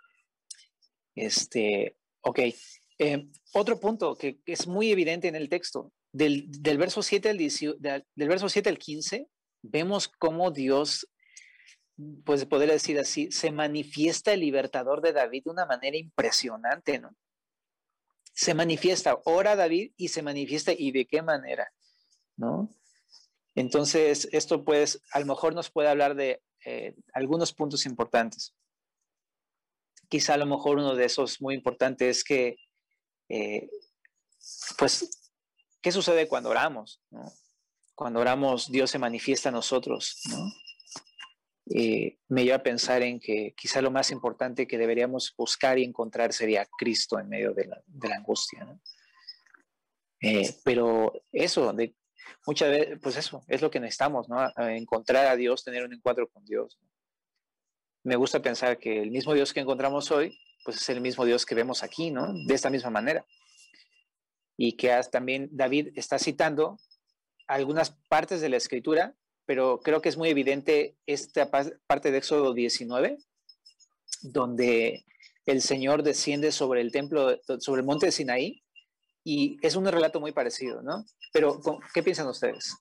Este, ok. Eh, otro punto que, que es muy evidente en el texto, del, del, verso siete al dieciocho, del, del verso siete al quince, vemos cómo Dios, pues poder decir así, se manifiesta el libertador de David de una manera impresionante, ¿no? Se manifiesta, ora David y se manifiesta, ¿y de qué manera? ¿No? Entonces, esto pues a lo mejor nos puede hablar de eh, algunos puntos importantes. Quizá a lo mejor uno de esos muy importantes es que, eh, pues, ¿qué sucede cuando oramos? ¿No? Cuando oramos, Dios se manifiesta a nosotros, ¿no? Eh, me lleva a pensar en que quizá lo más importante que deberíamos buscar y encontrar sería Cristo en medio de la, de la angustia, ¿no? Eh, pero eso, de, muchas veces, pues eso, es lo que necesitamos, ¿no? A encontrar a Dios, tener un encuentro con Dios, ¿no? Me gusta pensar que el mismo Dios que encontramos hoy, pues es el mismo Dios que vemos aquí, ¿no? De esta misma manera. Y que también David está citando algunas partes de la Escritura, pero creo que es muy evidente esta parte de Éxodo diecinueve, donde el Señor desciende sobre el templo, sobre el monte de Sinaí, y es un relato muy parecido, ¿no? Pero, ¿qué piensan ustedes?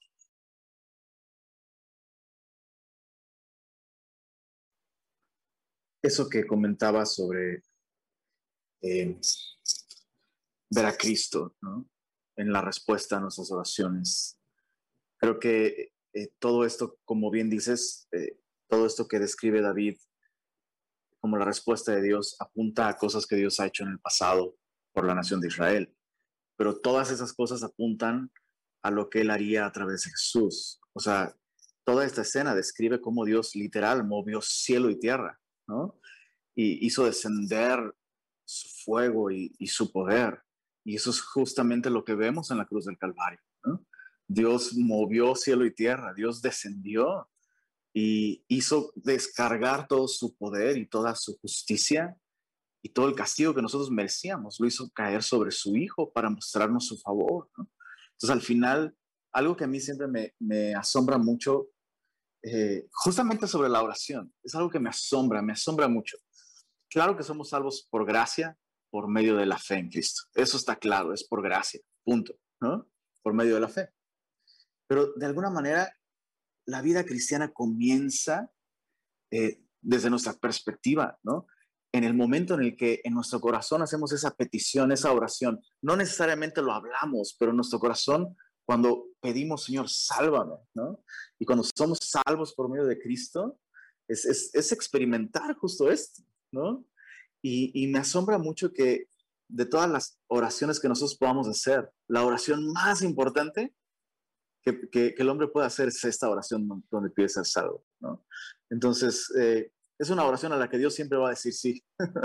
Eso que comentaba sobre eh, ver a Cristo, ¿no? En la respuesta a nuestras oraciones. Creo que eh, todo esto, como bien dices, eh, todo esto que describe David como la respuesta de Dios apunta a cosas que Dios ha hecho en el pasado por la nación de Israel. Pero todas esas cosas apuntan a lo que él haría a través de Jesús. O sea, toda esta escena describe cómo Dios literal movió cielo y tierra, ¿no? Y hizo descender su fuego y, y su poder. Y eso es justamente lo que vemos en la cruz del Calvario, ¿no? Dios movió cielo y tierra, Dios descendió y hizo descargar todo su poder y toda su justicia y todo el castigo que nosotros merecíamos. Lo hizo caer sobre su Hijo para mostrarnos su favor, ¿no? Entonces, al final, algo que a mí siempre me, me asombra mucho, eh, justamente sobre la oración, es algo que me asombra, me asombra mucho. Claro que somos salvos por gracia, por medio de la fe en Cristo. Eso está claro, es por gracia, punto, ¿no? Por medio de la fe. Pero de alguna manera, la vida cristiana comienza eh, desde nuestra perspectiva, ¿no? En el momento en el que en nuestro corazón hacemos esa petición, esa oración, no necesariamente lo hablamos, pero en nuestro corazón, cuando pedimos, Señor, sálvame, ¿no? Y cuando somos salvos por medio de Cristo, es, es, es experimentar justo esto, ¿no? Y, y me asombra mucho que de todas las oraciones que nosotros podamos hacer, la oración más importante que, que, que el hombre puede hacer es esta oración donde pide ser salvo, ¿no? Entonces, eh, es una oración a la que Dios siempre va a decir sí.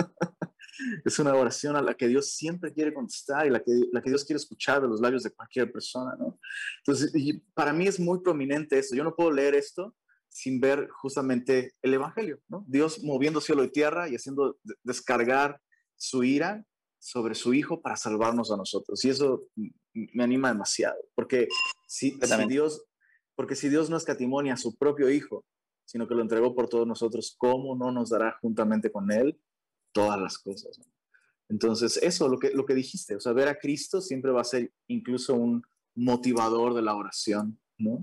Es una oración a la que Dios siempre quiere contestar y la que, la que Dios quiere escuchar de los labios de cualquier persona, ¿no? Entonces, y para mí es muy prominente esto. Yo no puedo leer esto sin ver justamente el Evangelio, ¿no? Dios moviendo cielo y tierra y haciendo descargar su ira sobre su Hijo para salvarnos a nosotros. Y eso me anima demasiado, porque si, si Dios, porque si Dios no escatimó a su propio Hijo, sino que lo entregó por todos nosotros, ¿cómo no nos dará juntamente con Él todas las cosas, ¿no? Entonces, eso, lo que, lo que dijiste, o sea, ver a Cristo siempre va a ser incluso un motivador de la oración, ¿no?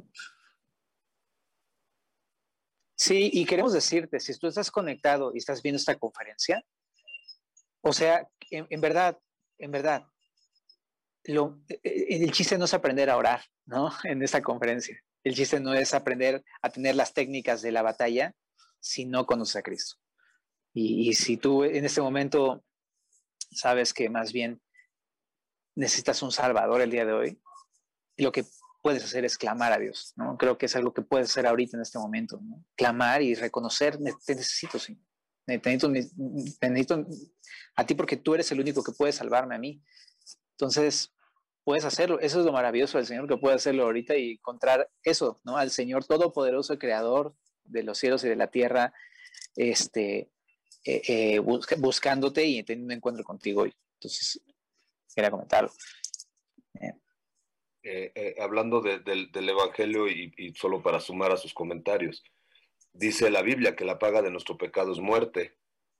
Sí, y queremos decirte, si tú estás conectado y estás viendo esta conferencia, o sea, en, en verdad, en verdad, lo, el chiste no es aprender a orar, ¿no? En esta conferencia. El chiste no es aprender a tener las técnicas de la batalla si no conoces a Cristo. Y, y si tú en este momento sabes que más bien necesitas un Salvador el día de hoy, lo que puedes hacer es clamar a Dios, ¿no? Creo que es algo que puedes hacer ahorita en este momento, ¿no? Clamar y reconocer, te necesito, Señor. Te necesito, te necesito a ti porque tú eres el único que puede salvarme a mí. Entonces, puedes hacerlo. Eso es lo maravilloso del Señor, que puede hacerlo ahorita y encontrar eso, ¿no? Al Señor Todopoderoso, Creador de los cielos y de la tierra, este, eh, eh, busca, buscándote y teniendo un encuentro contigo hoy. Entonces, quería comentarlo. Eh. Eh, eh, hablando de, de, del Evangelio y, y solo para sumar a sus comentarios, dice la Biblia que la paga de nuestro pecado es muerte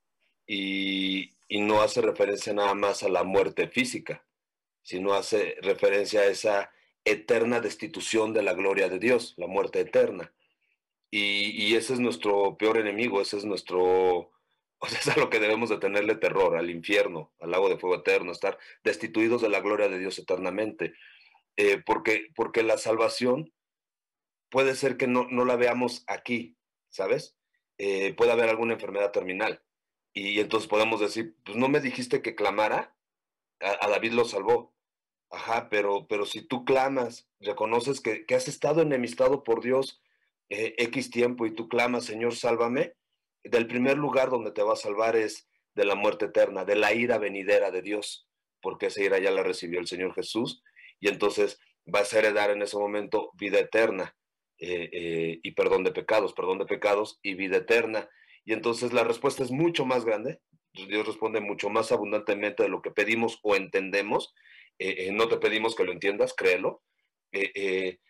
y, y no hace referencia nada más a la muerte física, sino hace referencia a esa eterna destitución de la gloria de Dios, la muerte eterna. Y, y ese es nuestro peor enemigo, ese es nuestro, o sea, es a lo que debemos de tenerle terror, al infierno, al lago de fuego eterno, estar destituidos de la gloria de Dios eternamente. Eh, porque, porque la salvación puede ser que no, no la veamos aquí, ¿sabes? Eh, puede haber alguna enfermedad terminal. Y entonces podemos decir, pues no me dijiste que clamara, a, a David lo salvó. Ajá, pero, pero si tú clamas, reconoces que, que has estado enemistado por Dios eh, X tiempo y tú clamas, Señor, sálvame, del primer lugar donde te va a salvar es de la muerte eterna, de la ira venidera de Dios, porque esa ira ya la recibió el Señor Jesús. Y entonces vas a heredar en ese momento vida eterna eh, eh, y perdón de pecados, perdón de pecados y vida eterna. Y entonces la respuesta es mucho más grande. Dios responde mucho más abundantemente de lo que pedimos o entendemos. Eh, eh, no te pedimos que lo entiendas, créelo. Eh, eh,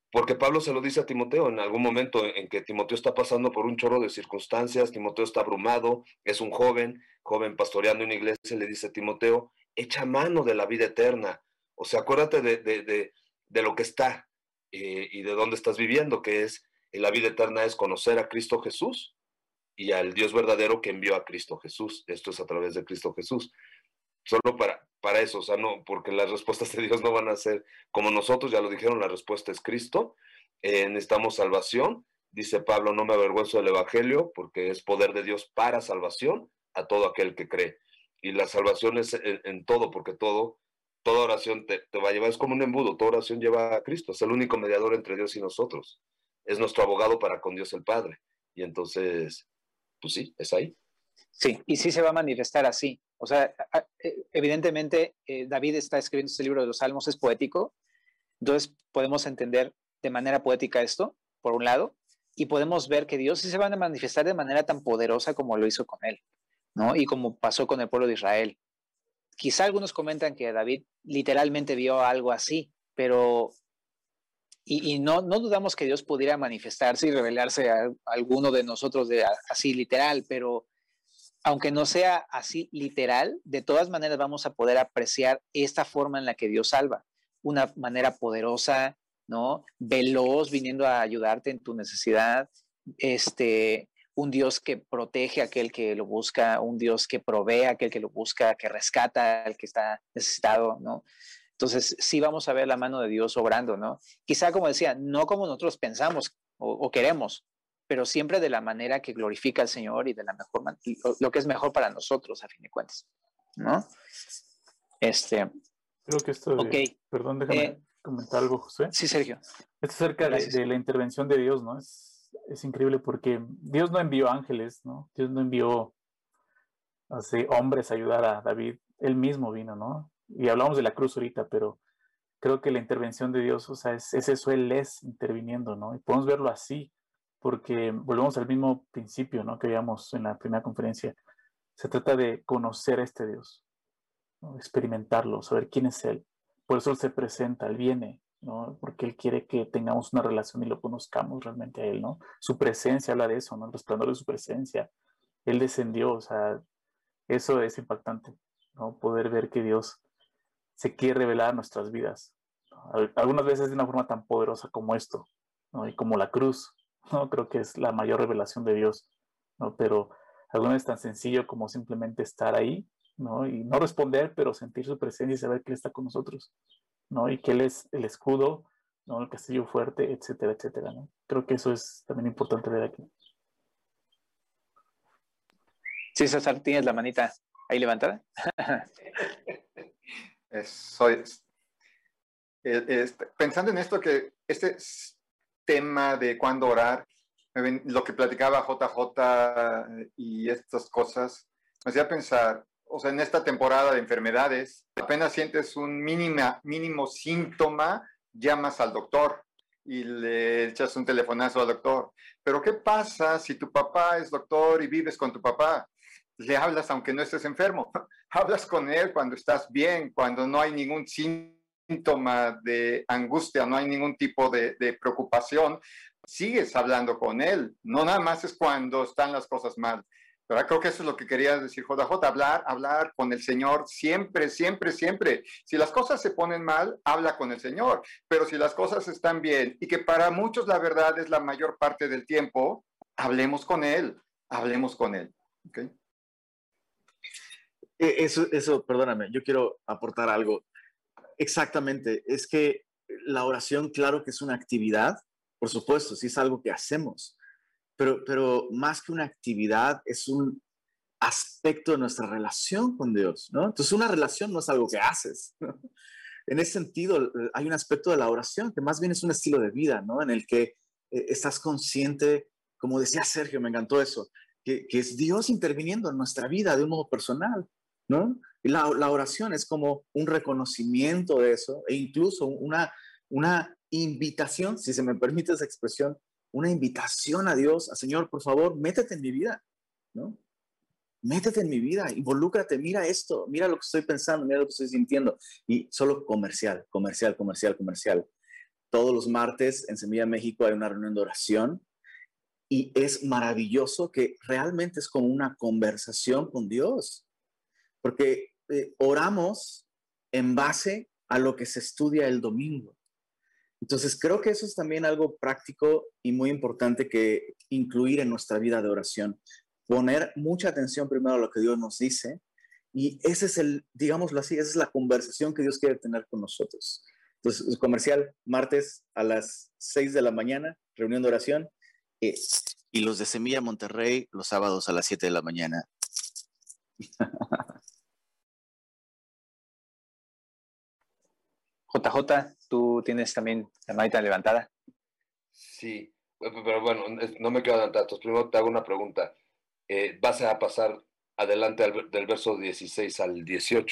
porque Pablo se lo dice a Timoteo en algún momento en que Timoteo está pasando por un chorro de circunstancias, Timoteo está abrumado, es un joven, joven pastoreando en una iglesia, le dice a Timoteo, echa mano de la vida eterna, o sea, acuérdate de, de, de, de lo que está eh, y de dónde estás viviendo, que es, la vida eterna es conocer a Cristo Jesús y al Dios verdadero que envió a Cristo Jesús, esto es a través de Cristo Jesús. Solo para, para eso, o sea, no, porque las respuestas de Dios no van a ser como nosotros, ya lo dijeron, la respuesta es Cristo, eh, necesitamos salvación, dice Pablo, no me avergüenzo del Evangelio, porque es poder de Dios para salvación a todo aquel que cree, y la salvación es en, en todo, porque todo, toda oración te, te va a llevar, es como un embudo, toda oración lleva a Cristo, es el único mediador entre Dios y nosotros, es nuestro abogado para con Dios el Padre, y entonces, pues sí, es ahí. Sí, y sí se va a manifestar así. O sea, evidentemente eh, David está escribiendo este libro de los Salmos, es poético, entonces podemos entender de manera poética esto, por un lado, y podemos ver que Dios sí se va a manifestar de manera tan poderosa como lo hizo con él, ¿no? Y como pasó con el pueblo de Israel. Quizá algunos comentan que David literalmente vio algo así, pero... Y, y no, no dudamos que Dios pudiera manifestarse y revelarse a, a alguno de nosotros de, a, así literal, pero aunque no sea así literal, de todas maneras vamos a poder apreciar esta forma en la que Dios salva, una manera poderosa, ¿no? Veloz, viniendo a ayudarte en tu necesidad, este, un Dios que protege a aquel que lo busca, un Dios que provee a aquel que lo busca, que rescata al que está necesitado, ¿no? Entonces, sí vamos a ver la mano de Dios obrando, ¿no? Quizá, como decía, no como nosotros pensamos o, o queremos, pero siempre de la manera que glorifica al Señor y de la mejor manera, lo que es mejor para nosotros, a fin de cuentas, ¿no? Este. Creo que esto de, okay. Perdón, déjame eh, comentar algo, José. Sí, Sergio. Esto acerca de, de la intervención de Dios, ¿no? Es, es increíble porque Dios no envió ángeles, ¿no? Dios no envió así, hombres a ayudar a David. Él mismo vino, ¿no? Y hablamos de la cruz ahorita, pero creo que la intervención de Dios, o sea, es, es eso, Él es interviniendo, ¿no? Y podemos verlo así, porque volvemos al mismo principio, ¿no? Que veíamos en la primera conferencia. Se trata de conocer a este Dios, ¿no? Experimentarlo, saber quién es Él. Por eso Él se presenta, Él viene, ¿no? Porque Él quiere que tengamos una relación y lo conozcamos realmente a Él, ¿no? Su presencia habla de eso, ¿no? El resplandor de su presencia. Él descendió, o sea, eso es impactante, ¿no? Poder ver que Dios se quiere revelar a nuestras vidas, ¿no? Algunas veces de una forma tan poderosa como esto, ¿no? Y como la cruz, ¿no? Creo que es la mayor revelación de Dios, ¿no? Pero algunas veces tan sencillo como simplemente estar ahí, ¿no? Y no responder, pero sentir su presencia y saber que Él está con nosotros, ¿no? Y que Él es el escudo, ¿no? El castillo fuerte, etcétera, etcétera, ¿no? Creo que eso es también importante ver aquí. Sí, César, ¿tienes la manita ahí levantada? Soy, este, pensando en esto, que este tema de cuándo orar, lo que platicaba J J y estas cosas, me hacía pensar, o sea, en esta temporada de enfermedades, apenas sientes un mínima, mínimo síntoma, llamas al doctor y le echas un telefonazo al doctor. Pero ¿qué pasa si tu papá es doctor y vives con tu papá? Le hablas aunque no estés enfermo, hablas con él cuando estás bien, cuando no hay ningún síntoma de angustia, no hay ningún tipo de, de preocupación, sigues hablando con él, no nada más es cuando están las cosas mal. ¿Verdad? Creo que eso es lo que quería decir J J, hablar, hablar con el Señor siempre, siempre, siempre. Si las cosas se ponen mal, habla con el Señor, pero si las cosas están bien, y que para muchos la verdad es la mayor parte del tiempo, hablemos con Él, hablemos con Él. ¿Okay? Eso, eso, perdóname, yo quiero aportar algo. Exactamente, es que la oración, claro que es una actividad, por supuesto, sí es algo que hacemos, pero, pero más que una actividad, es un aspecto de nuestra relación con Dios, ¿no? Entonces, una relación no es algo que haces, ¿no? En ese sentido, hay un aspecto de la oración que más bien es un estilo de vida, ¿no? En el que eh, estás consciente, como decía Sergio, me encantó eso, que, que es Dios interviniendo en nuestra vida de un modo personal, ¿no? Y la, la oración es como un reconocimiento de eso e incluso una, una invitación, si se me permite esa expresión, una invitación a Dios, a Señor, por favor, métete en mi vida, ¿no? Métete en mi vida, involúcrate, mira esto, mira lo que estoy pensando, mira lo que estoy sintiendo. Y solo comercial, comercial, comercial, comercial. todos los martes en Semilla México hay una reunión de oración y es maravilloso que realmente es como una conversación con Dios, porque eh, oramos en base a lo que se estudia el domingo. Entonces creo que eso es también algo práctico y muy importante que incluir en nuestra vida de oración. Poner mucha atención primero a lo que Dios nos dice, y ese es el, digámoslo así, esa es la conversación que Dios quiere tener con nosotros. Entonces, comercial, martes a las seis de la mañana, reunión de oración, eh, y los de Semilla Monterrey los sábados a las siete de la mañana. J J, tú tienes también la manita levantada. Sí, pero bueno, no me quiero adelantar. Entonces, primero te hago una pregunta. Eh, ¿Vas a pasar adelante al, del verso dieciséis al dieciocho?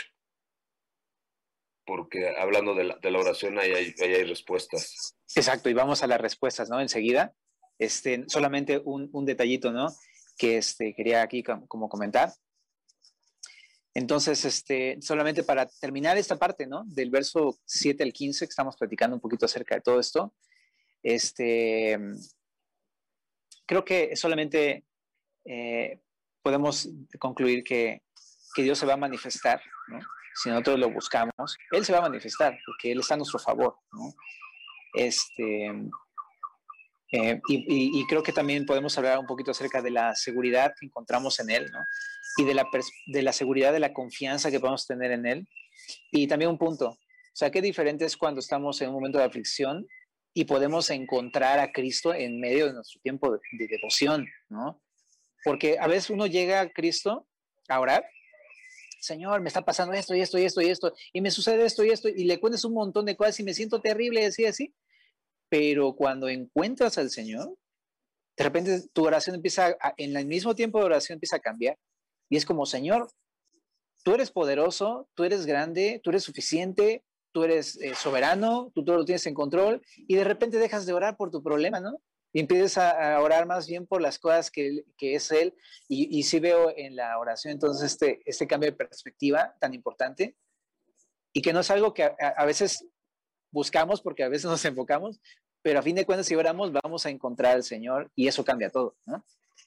Porque hablando de la, de la oración, ahí hay, ahí hay respuestas. Exacto, y vamos a las respuestas, ¿no? Enseguida. Este, solamente un, un detallito, ¿no? Que este, quería aquí como, como comentar. Entonces, este, solamente para terminar esta parte, ¿no? Del verso siete al quince, que estamos platicando un poquito acerca de todo esto, este, creo que solamente eh, podemos concluir que, que Dios se va a manifestar, ¿no? Si nosotros lo buscamos, Él se va a manifestar, porque Él está a nuestro favor, ¿no? Este, eh, y, y, y creo que también podemos hablar un poquito acerca de la seguridad que encontramos en Él, ¿no? Y de la, de la seguridad, de la confianza que podemos tener en Él. Y también un punto, o sea, qué diferente es cuando estamos en un momento de aflicción y podemos encontrar a Cristo en medio de nuestro tiempo de, de devoción, ¿no? Porque a veces uno llega a Cristo a orar, Señor, me está pasando esto y esto y esto y esto, y me sucede esto y esto, y le cuentas un montón de cosas y me siento terrible y así, así. Pero cuando encuentras al Señor, de repente tu oración empieza, a, en el mismo tiempo de oración empieza a cambiar. Y es como, Señor, tú eres poderoso, tú eres grande, tú eres suficiente, tú eres eh, soberano, tú todo lo tienes en control, y de repente dejas de orar por tu problema, ¿no? Y empiezas a, a orar más bien por las cosas que, que es Él. Y, y sí veo en la oración entonces este, este cambio de perspectiva tan importante, y que no es algo que a, a veces buscamos porque a veces nos enfocamos, pero a fin de cuentas si oramos vamos a encontrar al Señor y eso cambia todo, ¿no?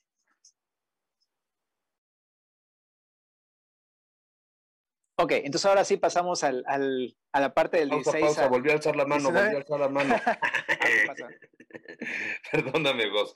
Ok, entonces ahora sí pasamos al, al, a la parte del pausa, dieciséis. Pausa, a... volví a alzar la mano, volví a alzar la mano. Perdóname, Gos.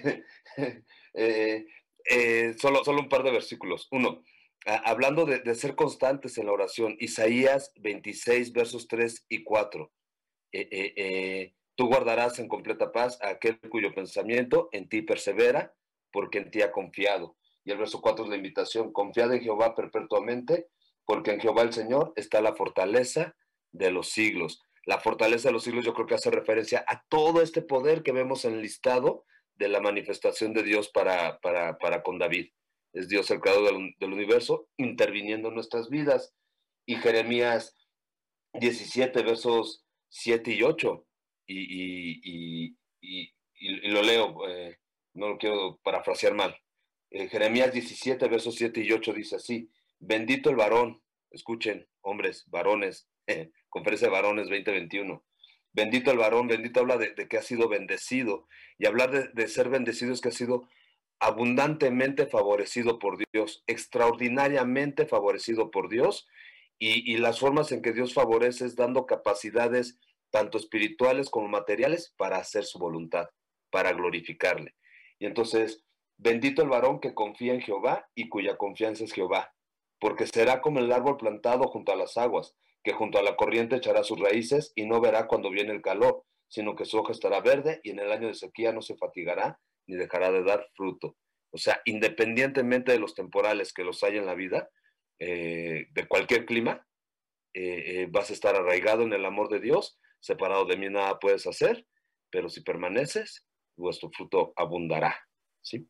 eh, eh, solo, solo un par de versículos. Uno, ah, hablando de, de ser constantes en la oración, Isaías veintiséis, versos tres y cuatro. Eh, eh, eh, tú guardarás en completa paz a aquel cuyo pensamiento en ti persevera, porque en ti ha confiado. Y el verso cuatro es la invitación: confiad en Jehová perpetuamente, porque en Jehová el Señor está la fortaleza de los siglos. La fortaleza de los siglos yo creo que hace referencia a todo este poder que vemos enlistado de la manifestación de Dios para, para, para con David. Es Dios el creador del, del universo interviniendo en nuestras vidas. Y Jeremías diecisiete, versos siete y ocho, y, y, y, y, y lo leo, eh, no lo quiero parafrasear mal. Eh, Jeremías diecisiete, versos siete y ocho dice así: bendito el varón, escuchen, hombres, varones, eh, Conferencia de Varones veinte veintiuno. Bendito el varón, bendito habla de, de que ha sido bendecido, y hablar de, de ser bendecido es que ha sido abundantemente favorecido por Dios, extraordinariamente favorecido por Dios, y, y las formas en que Dios favorece es dando capacidades tanto espirituales como materiales para hacer su voluntad, para glorificarle. Y entonces, bendito el varón que confía en Jehová y cuya confianza es Jehová, porque será como el árbol plantado junto a las aguas, que junto a la corriente echará sus raíces y no verá cuando viene el calor, sino que su hoja estará verde y en el año de sequía no se fatigará ni dejará de dar fruto. O sea, independientemente de los temporales que los hay en la vida, eh, de cualquier clima, eh, eh, vas a estar arraigado en el amor de Dios, separado de mí nada puedes hacer, pero si permaneces, vuestro fruto abundará. ¿Sí?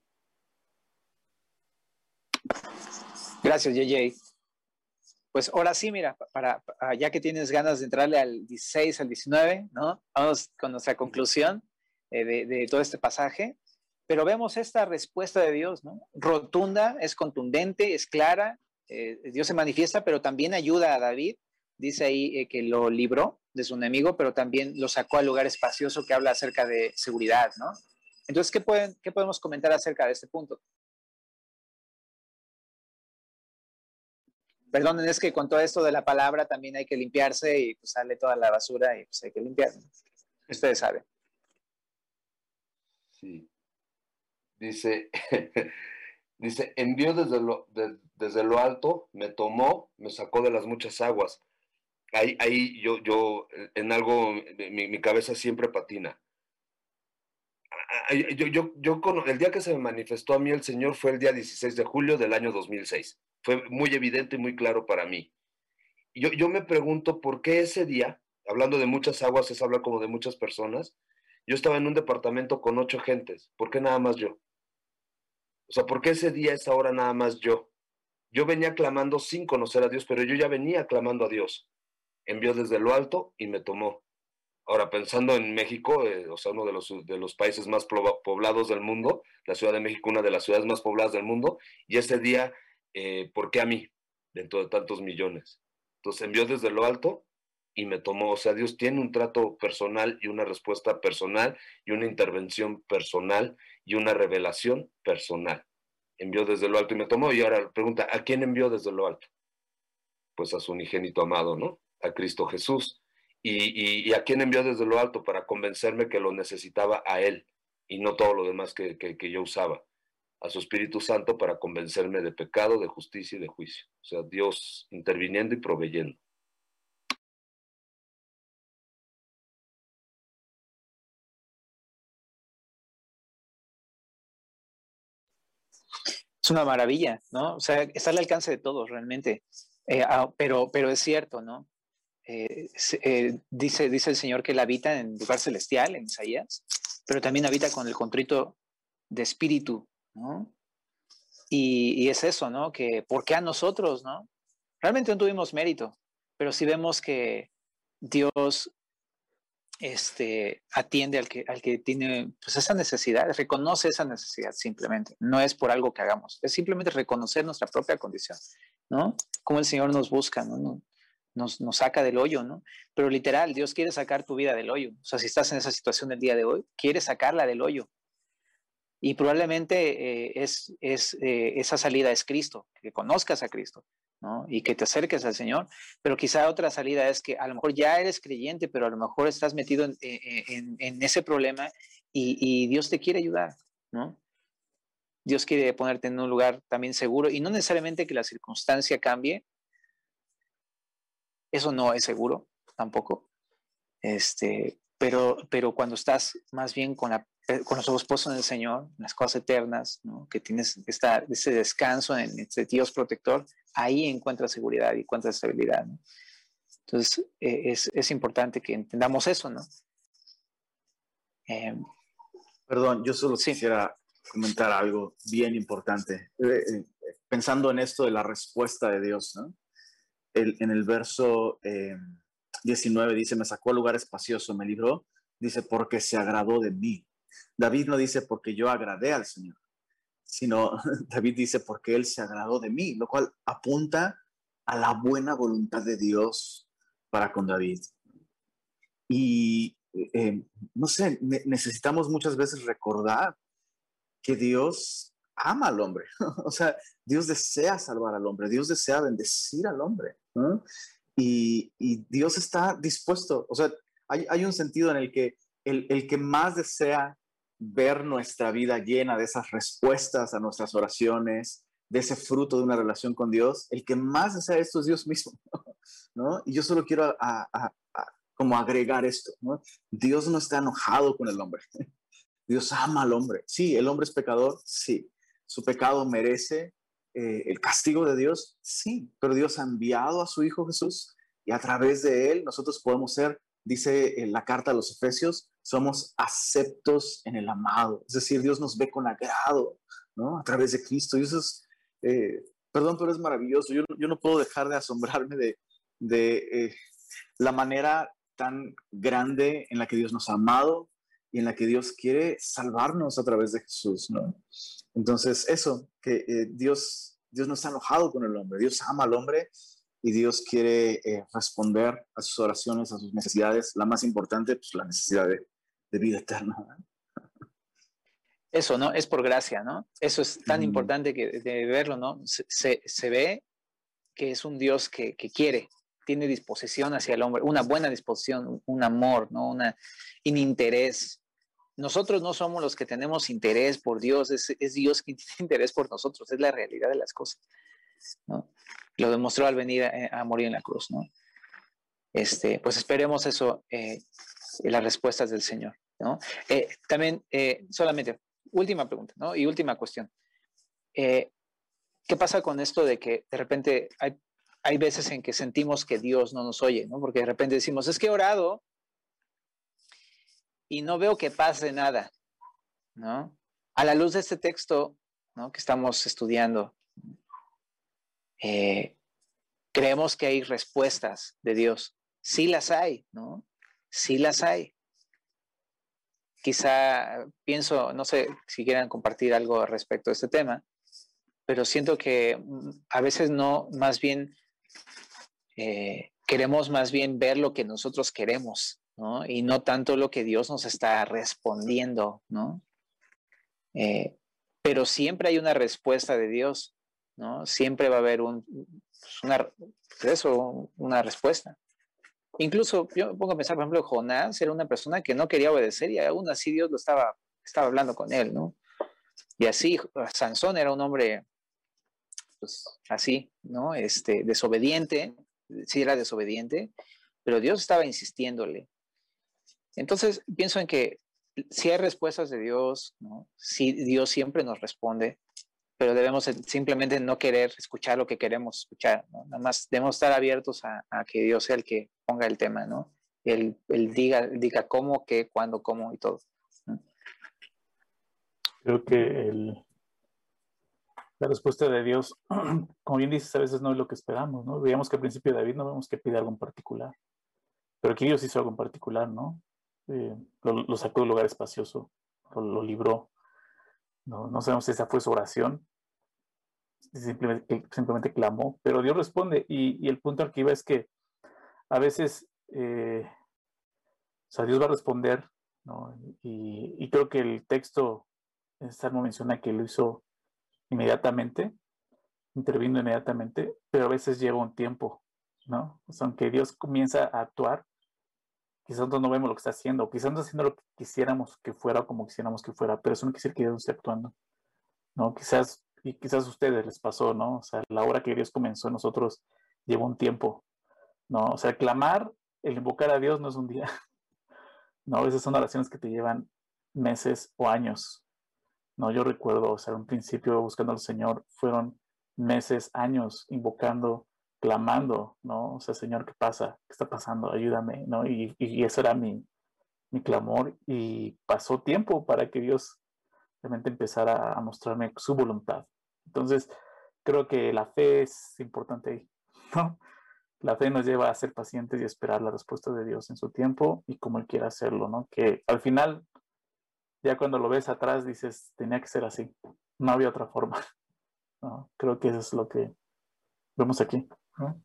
Gracias, J J. Pues ahora sí, mira, para, para, ya que tienes ganas de entrarle al dieciséis, al diecinueve, ¿no? Vamos con nuestra conclusión eh, de, de todo este pasaje. Pero vemos esta respuesta de Dios, ¿no? Rotunda, es contundente, es clara. Eh, Dios se manifiesta, pero también ayuda a David dice ahí eh, que lo libró de su enemigo, pero también lo sacó al lugar espacioso que habla acerca de seguridad, ¿no? Entonces, ¿qué, pueden, qué podemos comentar acerca de este punto? Perdonen, es que con todo esto de la palabra también hay que limpiarse y pues sale toda la basura y pues hay que limpiar. Ustedes saben. Sí. Dice, dice, envió desde lo, de, desde lo alto, me tomó, me sacó de las muchas aguas. Ahí, ahí yo, yo, en algo, mi, mi cabeza siempre patina. Yo, yo, yo, el día que se me manifestó a mí el Señor fue el día dieciséis de julio del año dos mil seis. Fue muy evidente y muy claro para mí. Yo, yo me pregunto por qué ese día, hablando de muchas aguas, es hablar como de muchas personas, yo estaba en un departamento con ocho gentes. ¿Por qué nada más yo? O sea, ¿por qué ese día, esa hora, nada más yo? Yo venía clamando sin conocer a Dios, pero yo ya venía clamando a Dios. Envió desde lo alto y me tomó. Ahora, pensando en México, eh, o sea, uno de los, de los países más poblados del mundo, la Ciudad de México, una de las ciudades más pobladas del mundo, y ese día, eh, ¿por qué a mí? Dentro de tantos millones. Entonces envió desde lo alto y me tomó. O sea, Dios tiene un trato personal y una respuesta personal y una intervención personal y una revelación personal. Envió desde lo alto y me tomó. Y ahora pregunta, ¿a quién envió desde lo alto? Pues a su unigénito amado, ¿no? A Cristo Jesús. Y, y, y a quién envió desde lo alto para convencerme que lo necesitaba a Él y no todo lo demás que, que, que yo usaba. A su Espíritu Santo para convencerme de pecado, de justicia y de juicio. O sea, Dios interviniendo y proveyendo. Es una maravilla, ¿no? O sea, está al alcance de todos realmente. Eh, ah, pero, pero es cierto, ¿no? Eh, eh, dice, dice el Señor que Él habita en lugar celestial, en Isaías, pero también habita con el contrito de espíritu, ¿no? Y, y es eso, ¿no? Que ¿por qué a nosotros, no? Realmente no tuvimos mérito, pero sí vemos que Dios este, atiende al que, al que tiene pues, esa necesidad, reconoce esa necesidad simplemente. No es por algo que hagamos, es simplemente reconocer nuestra propia condición, ¿no? Como el Señor nos busca, ¿no? Nos, nos saca del hoyo, ¿no? Pero literal, Dios quiere sacar tu vida del hoyo. O sea, si estás en esa situación del día de hoy, quiere sacarla del hoyo. Y probablemente eh, es, es, eh, esa salida es Cristo, que conozcas a Cristo, ¿no? Y que te acerques al Señor. Pero quizá otra salida es que a lo mejor ya eres creyente, pero a lo mejor estás metido en, en, en ese problema y, y Dios te quiere ayudar, ¿no? Dios quiere ponerte en un lugar también seguro y no necesariamente que la circunstancia cambie. Eso no es seguro tampoco. Este, pero, pero cuando estás más bien con, la, con los ojos puestos en el Señor, en las cosas eternas, ¿no? Que tienes esta, ese descanso en este Dios protector, ahí encuentras seguridad y encuentras estabilidad, ¿no? Entonces, eh, es, es importante que entendamos eso, ¿no? Eh, Perdón, yo solo sí. quisiera comentar algo bien importante. Eh, eh, pensando en esto de la respuesta de Dios, ¿no? El, en el verso eh, diecinueve dice, me sacó al lugar espacioso, me libró, dice, porque se agradó de mí. David no dice, porque yo agradé al Señor, sino David dice, porque Él se agradó de mí, lo cual apunta a la buena voluntad de Dios para con David. Y, eh, no sé, ne- necesitamos muchas veces recordar que Dios ama al hombre. O sea, Dios desea salvar al hombre, Dios desea bendecir al hombre, ¿no? Y, y Dios está dispuesto, o sea, hay, hay un sentido en el que el, el que más desea ver nuestra vida llena de esas respuestas a nuestras oraciones, de ese fruto de una relación con Dios, el que más desea esto es Dios mismo, ¿no? Y yo solo quiero a, a, a, a, como agregar esto, ¿no? Dios no está enojado con el hombre. Dios ama al hombre. Sí, el hombre es pecador, sí. Su pecado merece eh, el castigo de Dios, sí. Pero Dios ha enviado a su Hijo Jesús y a través de él nosotros podemos ser, dice en la carta a los Efesios, somos aceptos en el amado. Es decir, Dios nos ve con agrado, ¿no? A través de Cristo. Y eso es, eh, perdón, pero es maravilloso. Yo, yo no puedo dejar de asombrarme de, de eh, la manera tan grande en la que Dios nos ha amado y en la que Dios quiere salvarnos a través de Jesús, ¿no? Entonces, eso, que eh, Dios, Dios no está enojado con el hombre, Dios ama al hombre y Dios quiere eh, responder a sus oraciones, a sus necesidades. La más importante, pues la necesidad de, de vida eterna. Eso, ¿no? Es por gracia, ¿no? Eso es tan Mm. importante que de verlo, ¿no? Se, se, se ve que es un Dios que, que quiere, tiene disposición hacia el hombre, una buena disposición, un amor, ¿no? Una, un interés. Nosotros no somos los que tenemos interés por Dios, es, es Dios quien tiene interés por nosotros, es la realidad de las cosas, ¿no? Lo demostró al venir a, a morir en la cruz, ¿no? Este, pues esperemos eso, eh, las respuestas del Señor, ¿no? Eh, también, eh, solamente, última pregunta, ¿no? Y última cuestión. Eh, ¿Qué pasa con esto de que de repente hay, hay veces en que sentimos que Dios no nos oye, ¿no? Porque de repente decimos, es que he orado y no veo que pase nada, ¿no? A la luz de este texto, ¿no?, que estamos estudiando, eh, creemos que hay respuestas de Dios. Sí las hay, ¿no? Sí las hay. Quizá pienso, no sé si quieran compartir algo respecto a este tema, pero siento que a veces no, más bien eh, queremos más bien ver lo que nosotros queremos, ¿no? Y no tanto lo que Dios nos está respondiendo, ¿no? Eh, pero siempre hay una respuesta de Dios, ¿no? Siempre va a haber un, una, eso, una respuesta. Incluso yo me pongo a pensar, por ejemplo, Jonás era una persona que no quería obedecer y aún así Dios lo estaba, estaba hablando con él, ¿no? Y así, Sansón era un hombre, pues así, ¿no? Este, desobediente, sí era desobediente, pero Dios estaba insistiéndole. Entonces, pienso en que si hay respuestas de Dios, ¿no? Sí, Dios siempre nos responde, pero debemos simplemente no querer escuchar lo que queremos escuchar, ¿no? Nada más debemos estar abiertos a, a que Dios sea el que ponga el tema, ¿no? Él, él diga, diga cómo, qué, cuándo, cómo y todo, ¿no? Creo que el, la respuesta de Dios, como bien dices, a veces no es lo que esperamos, ¿no? Veíamos que al principio de David no vemos que pide algo en particular, pero aquí Dios hizo algo en particular, ¿no? Eh, lo, lo sacó del lugar espacioso, lo, lo libró. No, no sabemos si esa fue su oración, simplemente, simplemente clamó, pero Dios responde. Y, y el punto al que iba es que a veces, eh, o sea, Dios va a responder, ¿no? Y, y creo que el texto, el Salmo menciona que lo hizo inmediatamente, intervino inmediatamente, pero a veces lleva un tiempo, ¿no? O sea, aunque Dios comienza a actuar, quizás nosotros no vemos lo que está haciendo, quizás no está haciendo lo que quisiéramos que fuera o como quisiéramos que fuera, pero eso no quiere decir que Dios no esté actuando, ¿no? Quizás, y quizás a ustedes les pasó, ¿no? O sea, la hora que Dios comenzó en nosotros llevó un tiempo, ¿no? O sea, clamar, el invocar a Dios no es un día, ¿no? A veces son oraciones que te llevan meses o años, ¿no? Yo recuerdo, o sea, un principio buscando al Señor fueron meses, años invocando, clamando, ¿no? O sea, Señor, ¿qué pasa? ¿Qué está pasando? Ayúdame, ¿no? Y, y ese era mi, mi clamor y pasó tiempo para que Dios realmente empezara a mostrarme su voluntad. Entonces, creo que la fe es importante ahí, ¿no? La fe nos lleva a ser pacientes y esperar la respuesta de Dios en su tiempo y como Él quiera hacerlo, ¿no? Que al final, ya cuando lo ves atrás, dices, tenía que ser así, no había otra forma, ¿no? Creo que eso es lo que vemos aquí, ¿no?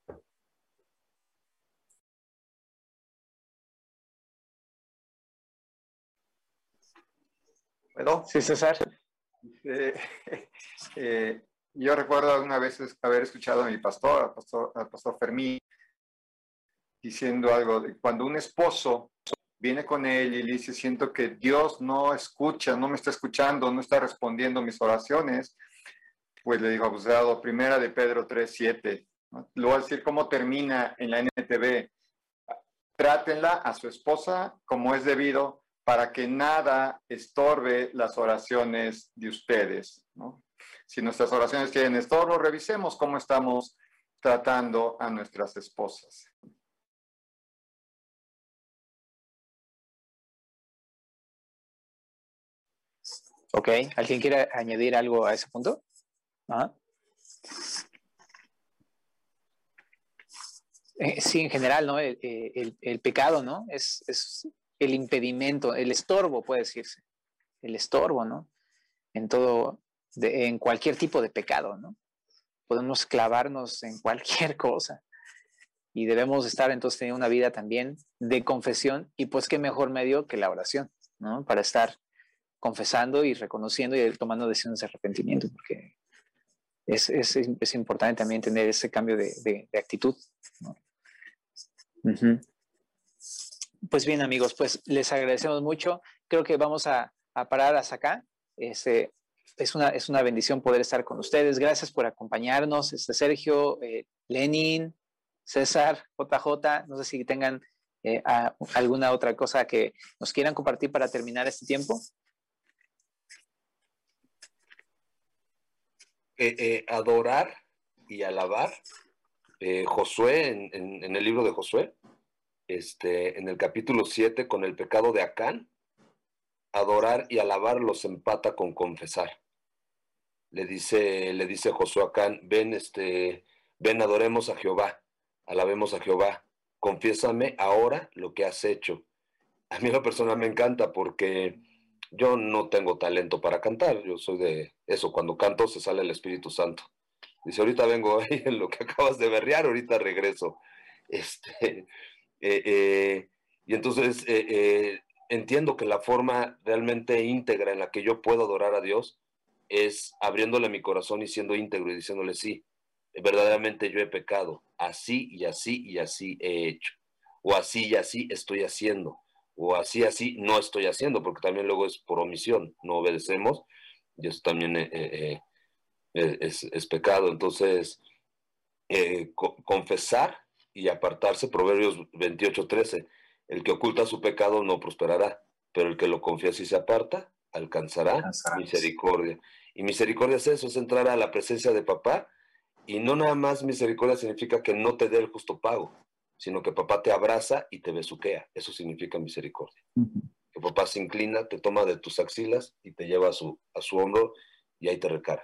¿Puedo? Sí, César. Eh, eh, yo recuerdo alguna vez haber escuchado a mi pastor, al pastor, al pastor Fermín, diciendo algo de cuando un esposo viene con él y le dice, siento que Dios no escucha, no me está escuchando, no está respondiendo mis oraciones, pues le dijo, abusado, primera de Pedro tres siete, ¿no? Le voy a decir cómo termina en la N T V. Trátenla a su esposa como es debido para que nada estorbe las oraciones de ustedes, ¿no? Si nuestras oraciones tienen estorbo, revisemos cómo estamos tratando a nuestras esposas. Ok, ¿alguien quiere añadir algo a ese punto? ¿Ah? Eh, sí, en general, ¿no? El, el, el pecado, ¿no? Es, es el impedimento, el estorbo, puede decirse. El estorbo, ¿no? En todo, de, en cualquier tipo de pecado, ¿no? podemos clavarnos en cualquier cosa y debemos estar entonces teniendo una vida también de confesión y pues qué mejor medio que la oración, ¿no? Para estar confesando y reconociendo y tomando decisiones de arrepentimiento, porque es, es, es importante también tener ese cambio de, de, de actitud, ¿no? Uh-huh. Pues bien, amigos, pues les agradecemos mucho. Creo que vamos a, a parar hasta acá. Este, es, una, es una bendición poder estar con ustedes. Gracias por acompañarnos. Este, Sergio, eh, Lenin, César, J J, no sé si tengan eh, a, alguna otra cosa que nos quieran compartir para terminar este tiempo. Eh, eh, adorar y alabar. Eh, Josué, en, en, en el libro de Josué, este, en el capítulo siete, con el pecado de Acán, adorar y alabar los empata con confesar. Le dice, le dice Josué a Acán, ven, este, ven, adoremos a Jehová, alabemos a Jehová, confiésame ahora lo que has hecho. A mí la persona me encanta porque yo no tengo talento para cantar, yo soy de eso, cuando canto se sale el Espíritu Santo. Dice, ahorita vengo ahí en lo que acabas de berrear, ahorita regreso. Este, eh, eh, y entonces eh, eh, entiendo que la forma realmente íntegra en la que yo puedo adorar a Dios es abriéndole mi corazón y siendo íntegro y diciéndole, sí, verdaderamente yo he pecado, así y así y así he hecho, o así y así estoy haciendo, o así y así no estoy haciendo, porque también luego es por omisión, no obedecemos, y eso también eh, eh, Es, es pecado. Entonces, eh, co confesar y apartarse, Proverbios veintiocho trece, el que oculta su pecado no prosperará, pero el que lo confiesa y se aparta, alcanzará Alcanzarás. misericordia. Y misericordia es eso, es entrar a la presencia de papá, y no nada más misericordia significa que no te dé el justo pago, sino que papá te abraza y te besuquea. Eso significa misericordia. Uh-huh. Que papá se inclina, te toma de tus axilas y te lleva a su, a su hombro y ahí te recara.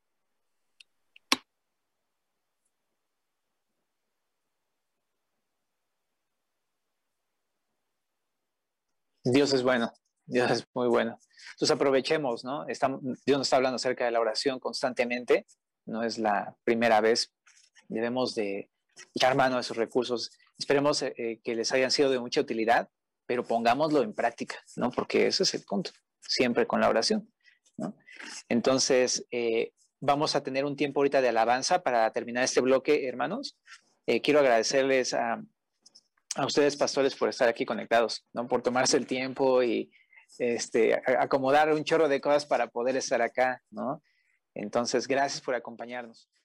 Dios es bueno, Dios es muy bueno. Entonces aprovechemos, ¿no? Estamos, Dios nos está hablando acerca de la oración constantemente, no es la primera vez. Debemos de echar mano a esos recursos. Esperemos eh, que les hayan sido de mucha utilidad, pero pongámoslo en práctica, ¿no? Porque ese es el punto, siempre con la oración, ¿no? Entonces, eh, vamos a tener un tiempo ahorita de alabanza para terminar este bloque, hermanos. Eh, quiero agradecerles a... a ustedes, pastores, por estar aquí conectados, ¿no? Por tomarse el tiempo y este, acomodar un chorro de cosas para poder estar acá, ¿no? Entonces, gracias por acompañarnos.